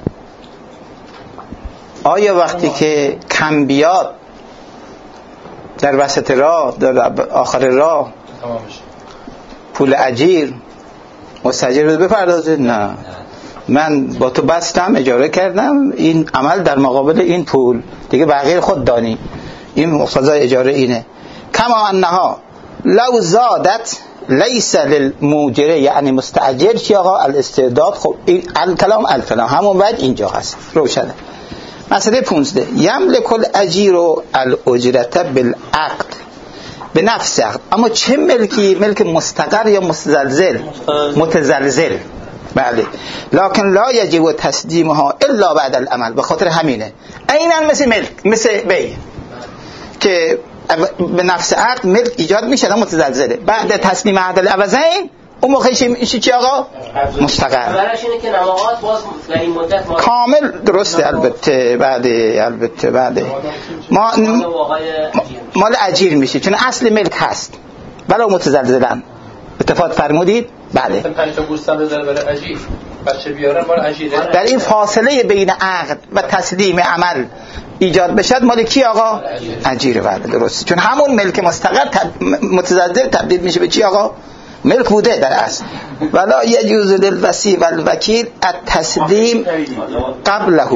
آیا وقتی که کم بیاد در وسط راه، در آخر راه پول اجیر مستاجر رو بپردازه؟ نه، من با تو بستم، اجاره کردم، این عمل در مقابل این پول دیگه بقیه خود دانی، این مقتضای اجاره اینه. کما انها لو زادت لیس للموجره یعنی مستاجر چی آقا؟ الاستعداد. خب این الکلام همون بعد اینجا هست روشنه. مسئله 15 یملک الاجیر الاجرت بالعقد به نفس عقد. اما چه ملکی؟ ملک مستقر یا متزلزل. بله. لکن لا یجب تسلیمها الا بعد العمل. به خاطر همینه عیناً مثل ملک، مثل بی که به نفس عقد ملک ایجاد میشه اما متزلزله. بعد تسلیم عقد العوضین اون موقعش میشه چی آقا؟ مستقر. برایش اینه که نماهات باز در این مدت کامل درسته. البته بعد ما مال اجیر میشه چون اصل ملک هست ولو متزلزلن. اتفاق فرمودید؟ بله. 5 تا گوستم بذاره برای اجیر، بچه بیارن مال اجیره. در این فاصله بین عقد و تسلیم عمل ایجاد بشد مال کی آقا؟ اجیره. بله درسته. چون همون ملک مستقر متزلزل تبدیل میشه به چی آقا؟ ملک بوده در اصل. ولا یجوز للوصی والوکیل التسلیم قبله.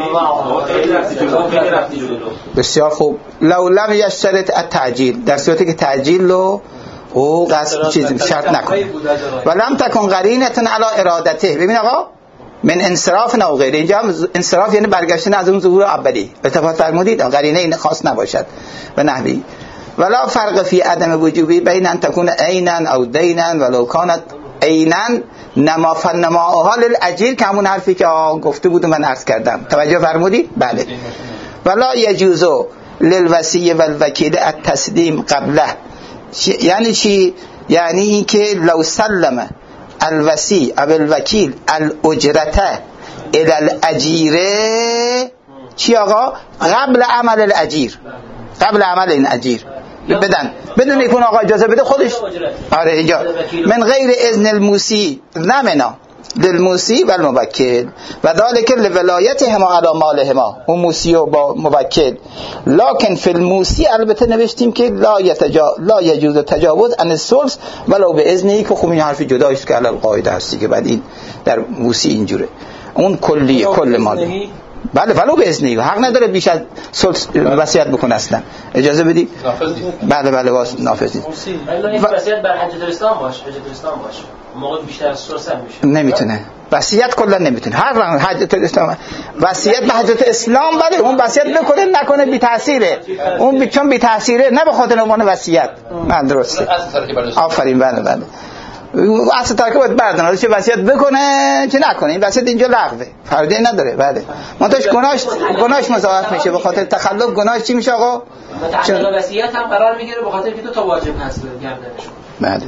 بسیار خوب. لو لم یشترط التعجیل، در صورتی که تعجیل رو او قصد چیز شرط نکنه. ولم تکن قرینه علی ارادته. ببین آقا من انصراف نه و غیره. اینجا انصراف یعنی برگشتن از اون ظهور اولی. اتفاق فرمودید قرینه این خاص نباشد و نحوی. ولا فرق فی عدم وجوبی بین ان تكون عینا او دینا ولو كانت عینا نما فنماها للاجیر که همون حرفی که گفته بودم من عرض کردم. توجه فرمودید؟ بله. ولا یجوز للوصی والوکیل التسلیم قبله. یعنی چی؟ یعنی این که لو سلم الوصی او الوکیل الاجرته الى الاجیره چی آقا؟ قبل عمل الاجیر، قبل عمل این اجیر بدون یکون آقا اجازه بده خودش. آره اینجا من غیر اذن الموسی ضمنا للموسی و الموکل و ذلك لولایتهما علی مالهما. اون موسی و با موکل. لکن فی الموسی البته نوشتیم که لا یجوز تجاوز عن الثلث ولو به اذنی که خب این حرف جدا است که علی القاعده هستی که بعد این در موسی اینجوره. اون کلیه کل مال. بله ولو به اذنی حق نداره بیش از ثلث وصیت بکنه اصلا. اجازه بدی؟ بله واسه نافذی. وصیت بر حجت الاسلام باشه، حجت الاسلام باشه. موقع بیشتر از ثلث میشه. نمیتونه. وصیت کلا نمیتونه. هر رنگ حجت الاسلام وصیت به حجت اسلام بله اون وصیت بکنه نکنه بی تاثیره. اون چون بی تاثیره نه به خاطر عنوان وصیت. من درسته. آفرین بله. اصل ترکه باید بردن چه وصیت بکنه چه نکنه. این وصیت اینجا لغوه، فایده نداره. بله منتش گناهش مضاعف میشه به خاطر تخلف. گناهش چی میشه آقا؟ چون وصیت هم قرار میگیره به خاطر که دو تا واجب هست گردنش.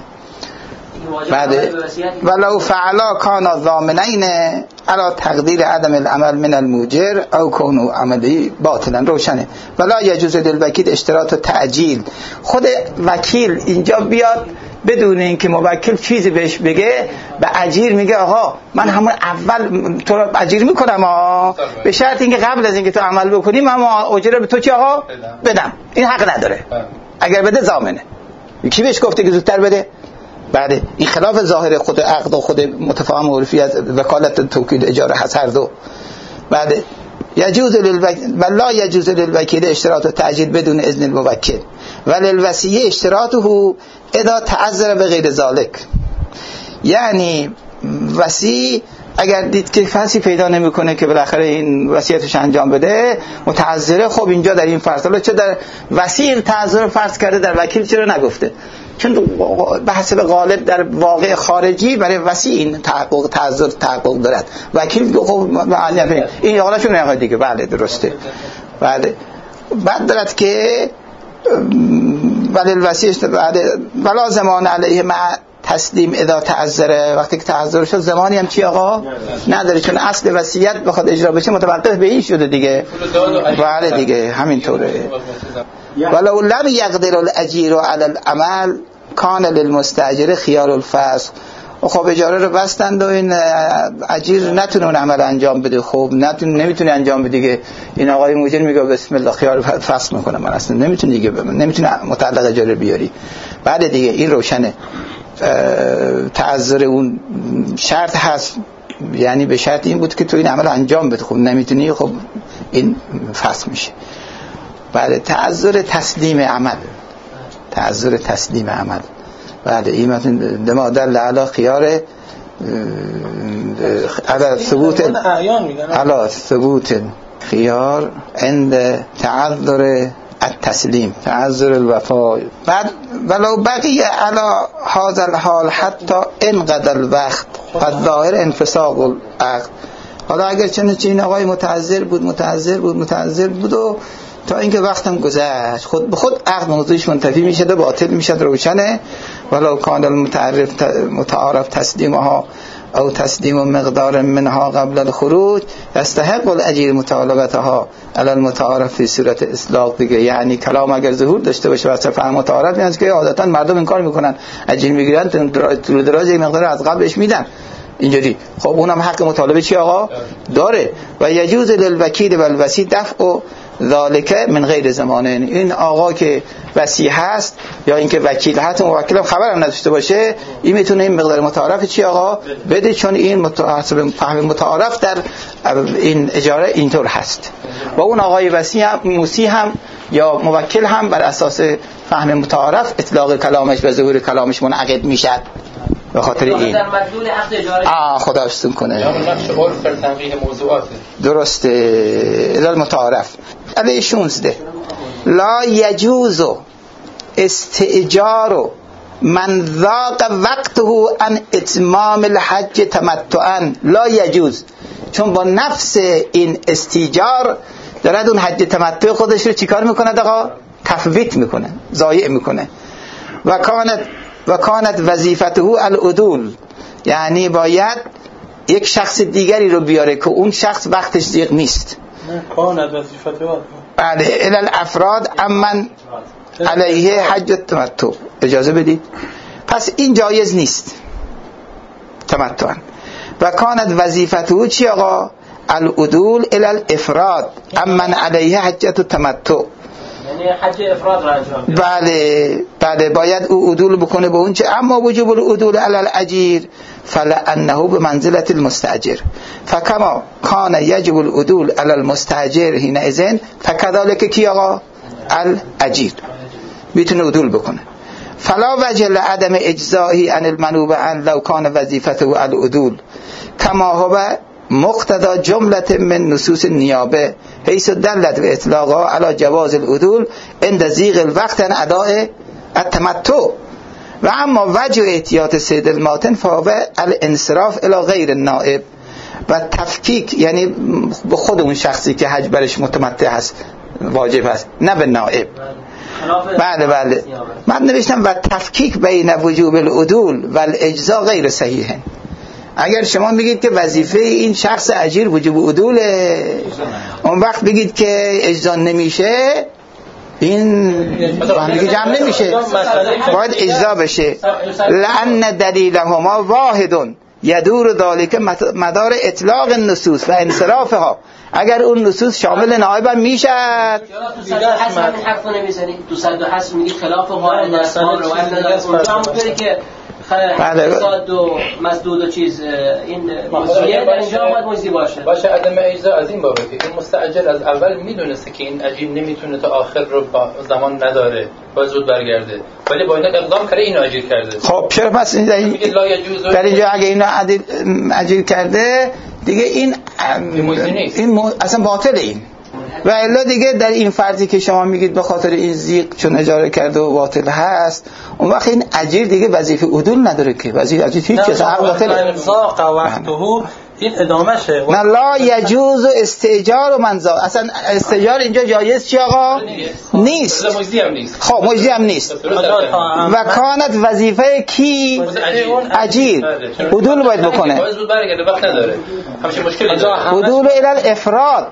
بله ولو فعلا کان ضامنین علی تقدیر عدم العمل من الموجر او کونو عملی باطلا. روشنه. ولا یجوز للوکیل اشتراط تعجیل. خود وکیل اینجا بیاد بدون اینکه موکل چیزی بهش بگه به اجیر میگه آقا من همون اول تو رو اجیر میکنم به شرط اینکه قبل از اینکه تو عمل بکنی من اجره به تو چی آقا بدم. این حق نداره. اگر بده ضامنه. کی بهش گفته که زودتر بده؟ بعد این خلاف ظاهر خود عقد و خود متفاهم عرفی از وکالت توکید اجاره هست هر دو. بعد یجوز لا یجوز للوکیل اشتراط تعجیل بدون اذن الموکل وللوصی اشتراطه اذا تعذر بغیر ذلك. یعنی وصی اگر دید که کسی پیدا نمیکنه که بالاخره این وصیتش انجام بده متعذره، خب اینجا در این فرض، حالا چه در وصی تعذر فرض کرده در وکیل چرا نگفته؟ چون به حسب غالب در واقع خارجی برای وصی این تحقق تعذر تحقق دارد، وکیل خب این حالا چون نگاه دیگه. بله درسته. بله بعد دارد که ولی الوصی ولا زمان علیه مع تسلیم اذا تعذره، وقتی که تعذر شد زمانی هم چی آقا نداره، چون اصل وصیت بخواد اجرا بشه متوقف به این شده دیگه. بله دیگه همینطوره. ولو لم یقدر الاجیر علی العمل کان للمستاجر خیار الفسخ. خب اجاره رو بستند و این اجیر نتونه اون عمل انجام بده، خب نمیتونه انجام بده دیگه. این آقای مدیر میگه بسم الله خیار فسخ میکنم، من اصلا نمیتونه دیگه، نمیتونه متعلق اجاره بیاری. بعد دیگه این روشنه تعذر اون شرط هست، یعنی به شرط این بود که تو این عمل انجام بده، خب نمیتونی، خب این فسخ میشه. بعد تعذر تسلیم عمل، تعذر تسلیم عمل. بعد این مثلا دما دل علی خیار علی ثبوت خیار عند تعذر التسلیم، تعذر الوفا. بعد ولو بقی علی هذا الحال حتی انقضى الوقت فالظاهر انفساق العقد. حالا اگر چنانچه این آقای متعذر بود و تا اینکه وقتم گذشت خود به خود عقد موضوعش منتفی میشد و باطل میشد، روشنه. ولو کان المتعارف تسلیمها او تسلیم مقدار منها قبل الخروج يستحق الاجیر مطالبتها علی المتعارف فی صورت اطلاق دیگه. یعنی کلام اگر ظهور داشته باشه واسه فهم متعارف، یعنی که عادتا مردم این کار میکنن، اجیر میگیرن طول دراز یک مقدار از قبلش میدن اینجوری، خب اونم حق مطالبه چی آقا داره. و یجوز للوکیل و الوصی دفع ذالک من غیر زمانه. این آقا که وصی هست یا اینکه وکیل هست، موکل هم خبر هم نداشته باشه، این میتونه این مقدار متعارف چی آقا بده، چون این فهم متعارف در این اجاره اینطور هست. و اون آقای وصی هم موصی هم یا موکل هم بر اساس فهم متعارف اطلاق کلامش و ظهور کلامش منعقد میشد. به خاطر این در مدلول عقد اجاره خدا اشتون کنه یا نقش عرف در تنقیح موضوعات درسته. ادال متعارف علیه 16 لا یجوز استئجار من ذاق وقته عن اتمام الحج تمتعا. لا یجوز، چون با نفس این استیجار دارد اون حج تمتع خودش رو چیکار میکنه آقا؟ تفویت میکنه، ضایع میکنه. و کانت وظیفته العدول، یعنی باید یک شخص دیگری رو بیاره که اون شخص وقتش ضیق نیست. کانت وظیفته بله الی الافراد امن علیه حج تمتع. اجازه بدید، پس این جایز نیست تمتعا. و کانت وظیفته چی آقا؟ العدول الی الافراد امن علیه حجت تمتع، یعنی حج افراد را انجام. بله باید او عدول بکنه به اون چه. اما وجوب العدول علی الاجیر فلانه بمنزله المستاجر فكما كان يجب العدول على المستاجر حينئذ فكذلك کی آقا؟ الاجیر میتونه عدول بکنه. فلا وجه لعدم اجزائه عن المنوب عن لو كان وظيفته العدول كما هو مقتضى جملة من نصوص النيابه حيث دلت باطلاقها على جواز العدول عند ضيق الوقت عن اداء التمتع. و اما وجه احتیاط سید الماتن فهو الانصراف الى غیر النائب و تفکیک، یعنی به خود اون شخصی که حج برش متمتع هست واجب هست، نه به نائب. بله من نوشتم و تفکیک بین وجوب العدول و الاجزاء غیر صحیحه. اگر شما بگید که وظیفه این شخص اجیر وجوب عدوله، اون وقت بگید که اجزا نمیشه، این دیگه جمع نمیشه، باید اجزا بشه. لأن دلیلهما واحد یدور ذلك مدار اطلاق النصوص و انصرافها. اگر اون نصوص شامل نائب هم میشد. چرا تو حرف نمیزنی؟ تو صد حس میگی خلاف قاعده اصلا روایت نداره، اونجا همونطوری که فساد و مسدود و چیز این مجزیه در اینجا باید مجزی باشه. عدم اجزا از این بابه که این مستاجر از اول میدونسته که این اجیر نمیتونه تا آخر رو زمان نداره باید زود برگرده، ولی با اینا اقدام کرده اینو اجیر کرده. خب چرا پس این در اینجا اگه اینو اجیر کرده دیگه این اصلا باطله این، و الا دیگه در این فرضی که شما میگید به خاطر این زیغ چون اجاره کرده و باطل هست، اون وقت این اجیر دیگه وظیفه عدول نداره که، وظیفه اجیر هیچ چیز حق باطله. این ادامشه. نه لا یجوز استئجار و منزا، اصلا استئجار اینجا جایز چی آقا؟ نیست. خب مجزی هم نیست. و کانت وظیفه کی؟ اجیر. عدول باید بکنه. باید زود برگرده، وقت نداره. همش مشکل اینجا. عدول الی الافراد.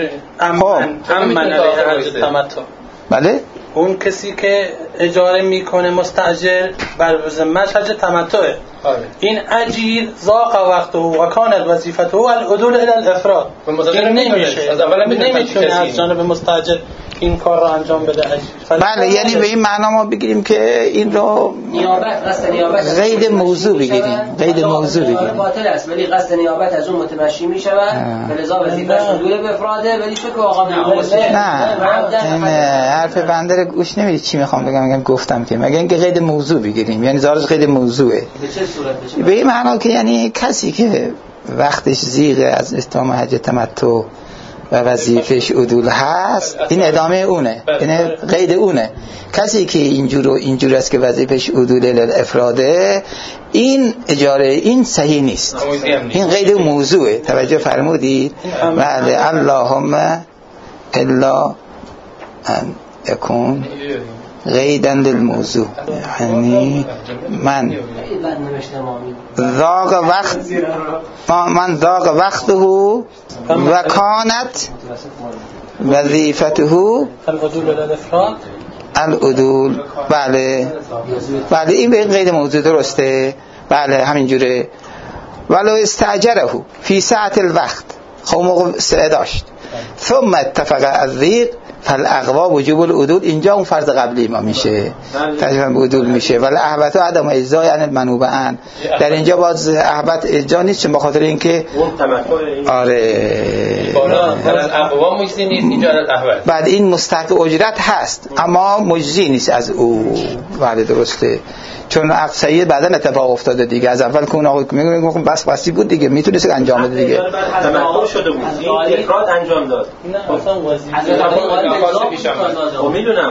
بله. اون کسی که اجاره میکنه مستاجر بر ذمه‌اش حج تمتعه. این اجیر ضاق وقته و کانت وظیفته العدول الی الافراد. این نمیشه از اول نمیتونه از جانب مستاجر این کار رو انجام بده. بله، یعنی به این معنا ما بگیریم که این رو نیابت قید موضوع بگیریم، قید موضوع بگیریم. باطل است ولی قصد نیابت از اون متمشی میشود، ولذا وظیفه‌اش عدول به افراده، ولی فکر آقا نه این حرف بنده گوش نمیدید چی میخوام بگم گفتم که مگه اینکه قید موضوع بگیریم، یعنی زارش قید موضوعه. به چه صورت؟ به این معنا که یعنی کسی که وقتش زیغ از اتمام حج تمتع و وظیفش عدول هست، این ادامه اونه، این قید اونه. کسی که اینجور است که وظیفش عدول الافراده، این اجاره این صحیح نیست، این قید موضوعه. توجه فرمودید؟ بله. اللهم الا ان یکون قیداً للموضوع، یعنی من ذاق وقته و کانت وظیفته العدول. بله این به قید موضوع درسته. بله همینجوره. ولو استعجره فی ساعت الوقت، خب موقع سعی داشت، ثم اتفق الضیق فالاقوا وجوب العدول. اینجا اون فرض قبلی ما میشه، تجربه عدول میشه. ولی احبت و عدم اجزا یعنی منوبه ان، در اینجا باز احبت اجزا نیست، چون بخاطر اینکه اقوا مجزی نیست اینجا احبت. بعد این مستحق اجرت هست اما مجزی نیست از او. بله درسته، چون اقصایی بعدن اتفاق افتاده دیگه. از اول که اون آقا میگم بسی بود دیگه، میتونست انجام بده دیگه. تمام شده بود، این افراد انجام داد. نه اصلا وظیفه میدونم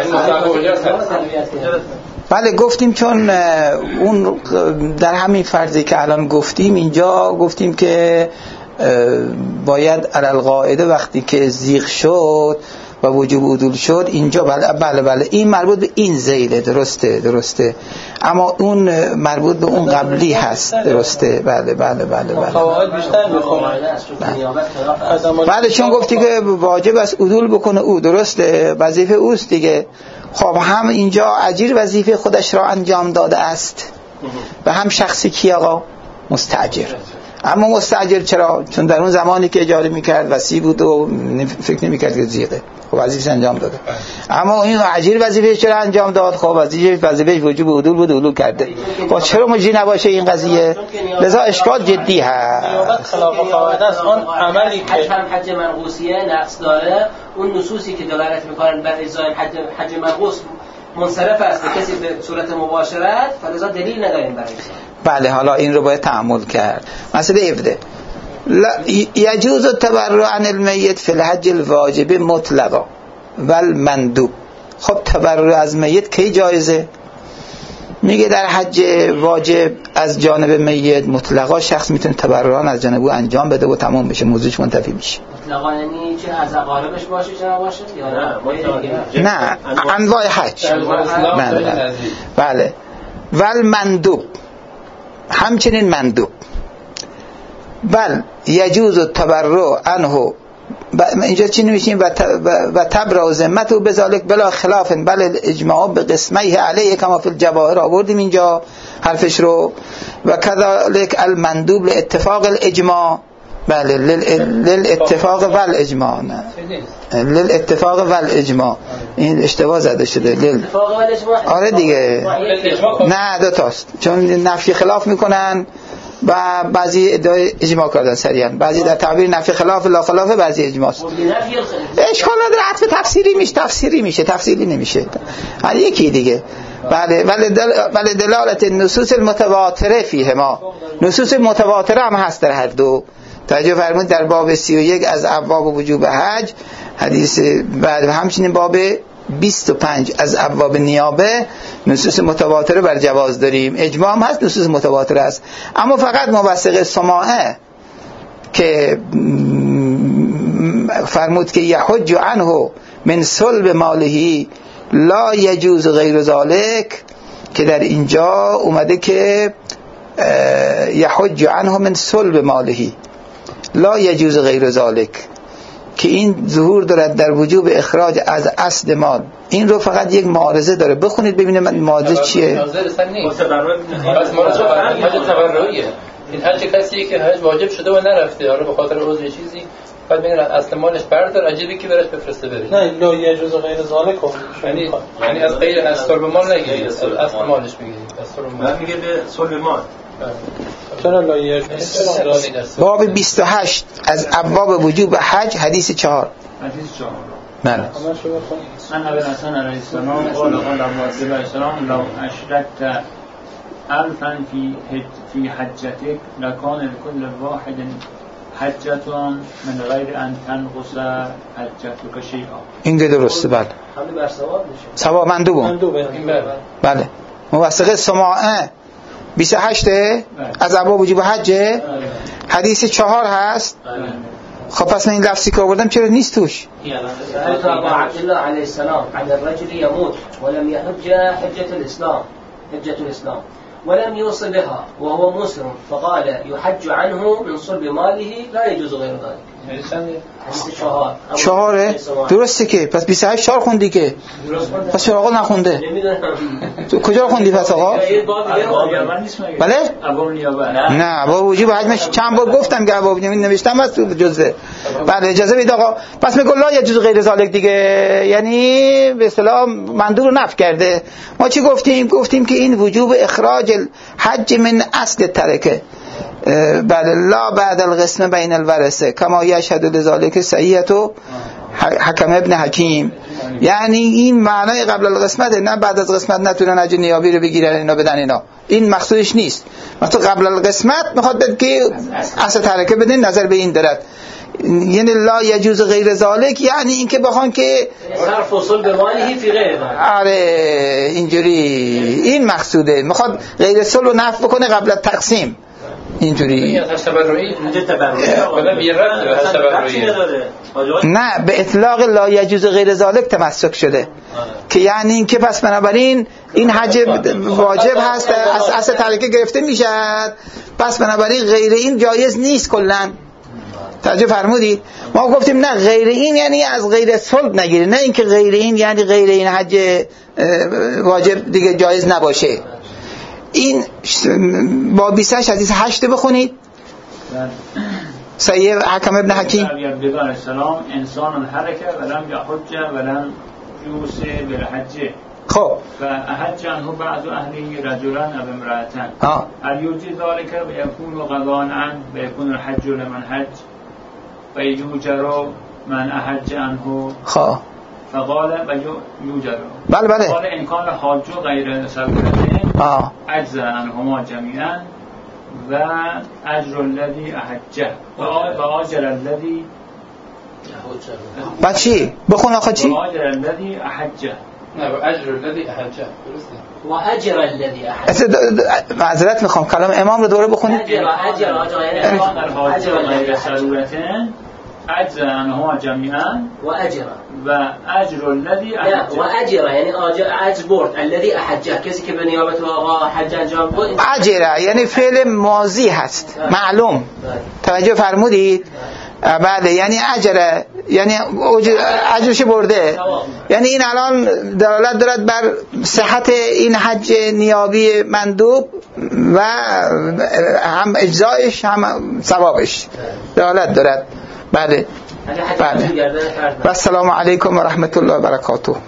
بله گفتیم چون اون در همین فرضی که الان گفتیم، اینجا گفتیم که باید علالقاعده وقتی که زیغ شد و وجوب عدول شد اینجا بله این مربوط به این زیله، درسته اما اون مربوط به اون قبلی هست، درسته. بله قواعد بیشتر میخونه. بله چون گفتی که واجب است عدول بکنه او، درسته، وظیفه اوست دیگه. خب هم اینجا اجیر وظیفه خودش را انجام داده است و هم شخصی کی آقا؟ مستاجر. اما مستاجر چرا؟ چون در اون زمانی که اجاره میکرد وصی بود و فکر نمیکرد که زیغه، خب وظیفه‌اش انجام داده. اما این اجیر وظیفه‌اش چرا انجام داد؟ خب وظیفه‌اش وجوب عدول بود، عدول کرده. خب چرا مجری نباشه این قضیه؟ لذا اشکال جدی هست. خلاف قاعده است. اون عملی که حج منقوصیه نقص داره، اون نصوصی که دلالت میکنن بر اجزای حج منقوص منصرف است به کسی به صورت مباشرت، فلذا دلیل نداریم برای بله حالا این رو باید تأمل کرد. مسئله 17 یجوز التبرع عن المیت فی الحج الواجب مطلقا والمندوب. خب تبرع از میت کی جایزه؟ میگه در حج واجب از جانب میت مطلقا شخص میتونه تبرعان از جانب او انجام بده و تمام بشه، موضوعش منتفی میشه. مطلقا یعنی چه از اقاربش باشه چه نباشه یا نه انواع حج. بله والمندوب، همچنین مندوب. بل یجوز التبرع عنه، اینجا چی نمیشیم و تبرع ذمته بذالک بلا خلاف بل الاجماع بقسمه علیه کما فی الجواهر. آوردیم اینجا حرفش رو. و کذالک المندوب لاتفاق الاجماع، بله للاتفاق والاجماع. نه للاتفاق والاجماع، این اشتباه زده شده. آره دیگه، نه دو تاست، چون نفی خلاف میکنن و بعضی ادعای اجماع کردن سریعا، بعضی در تعبیر نفی خلاف لا خلاف، بعضی اجماعست. اشکال نداره، عطف تفسیری میشه تفصیلی نمیشه، هر یکی دیگه. بله ولی دلالت النصوص المتواتره فیه ما، نصوص متواتره هم هست در هر دو. توجه فرمود در باب 31 از ابواب وجوب حج حدیث، بعد همچنین باب 25 از ابواب نیابه نصوص متواتره بر جواز داریم. اجماع هم هست، نصوص متواتره است. اما فقط موثق سماعه که فرمود که یحج عنه من صلب ماله لا یجوز غیر ذالک، که در اینجا اومده که یحج عنه من صلب ماله لا یجوز غیر ذالک، که این ظهور دارد در وجوب اخراج از اصل مال. این رو فقط یک معارضه داره، بخونید ببینید معارضه چیه. این حج کسی که حج واجب شده و نرفته، حالا به خاطر عذر چیزی بعد میگن اصل مالش بردار، عجیبه که برش بفرسته بره. نه لا یجوز غیر ذالک، یعنی از غیر از صلب مال نگیرید، اصل مالش بگیرید. من میگه به صلب مال. چرا لا یجوز؟ باب 28 از ابواب وجوب حج حدیث 4. حدیث 4. بله. من ابن حسن علیه السلام قال ابو علیه السلام لو اشركت الفا في حجتك لكان لكل واحد حجة من غیر ان تنقص حجتك شيئا. این درسته. بله. همین بر ثواب میشه. ثواب مندوبه. بله. موثق سماعه 28 از ابواب وجوب حج حدیث 4 هست. خب پس من این لفظی که آوردم چرا نیست توش؟ ابو عبدالله علیه السلام عن الرجل يموت ولم يحج حجة الإسلام ولم يوصل بها وهو مسلم فقال يحج عنه من صلب ماله لا يجوز غير ذلك. حدیث 4 درسته که پس 28 4 خوندی که پس چرا آقا نخونده؟ تو کجا خوندی پس آقا؟ بله؟ نه ابواب وجوب حج چند بار گفتم که ابواب نوشتم از تو جزء. بله اجازه بدید آقا. پس میگه لا یجوز غیر ذالک دیگه، یعنی به اصطلاح مندوب رو نفی کرده. ما چی گفتیم که این وجوب اخراج الحج من اصل ترکه، بله لا بعد القسم بین الورثه کما یشهد لذالک سعیت و حکم ابن حکیم. یعنی این معنای قبل القسمت، نه بعد از قسمت نتونن اجر نیابی رو بگیرن اینا بدن اینا، این مقصودش نیست. مثلا قبل القسمت میخواد بگه که اصل ترکه بدین، نظر به این دارد. یعنی لا یجوز غیر ذالک، یعنی این که بخوان که صرف وصول به مالی فی غیر. آره اینجوری، این مقصوده، میخواد غیر صلح رو نفی بکنه قبل تقسیم. اینجوری نه به اطلاق لا یجوز غیر ذالک تمسک شده که یعنی این که پس بنابراین این حج واجب هست، اصل ترکه گرفته میشد، پس بنابراین غیر این جایز نیست کلن. توجه فرمودید؟ ما گفتیم نه غیر این یعنی از غیر صلب نگیره، نه اینکه غیر این یعنی غیر این حج واجب دیگه جایز نباشه. این با 28 حدیث 8 بخونید. صحیح حکم ابن حکیم علیه السلام انسان حرکه ولم یحج ولم یوصی بالحج. خب و حج عنه بعض اهله رجلا او امرأتان الیوجی ذلك و یکون قضاء عنه و یکون الحج لمن حج و یوجر من احج عنه. خب فقال و یوجر بله قال ان کان حاج غیر سبیلتین اجزا عنهما جمیعا و اجر الذی احجه و اجر الذی بچی بخون آخه چی؟ و اجر الذی احجه. نه و اجر الذی احجه درسته. و اجر الذی احجه. معذرت میخوام کلام امام رو دوباره بخونید. اجر غیر سبیلتین اجزا عنهما جمیعا و اجر الذی احجه. و اجر یعنی اجر برد الذی احجه، کسی که به نیابت آقا حج انجام بود. اجر یعنی فعل ماضی هست معلوم. توجه فرمودید؟ بله یعنی اجر یعنی اجرش برده، یعنی این الان دلالت دارد بر صحت این حج نیابی مندوب و هم اجزایش هم ثوابش دلالت دارد. بله. و السلام علیکم و رحمت الله و برکاته.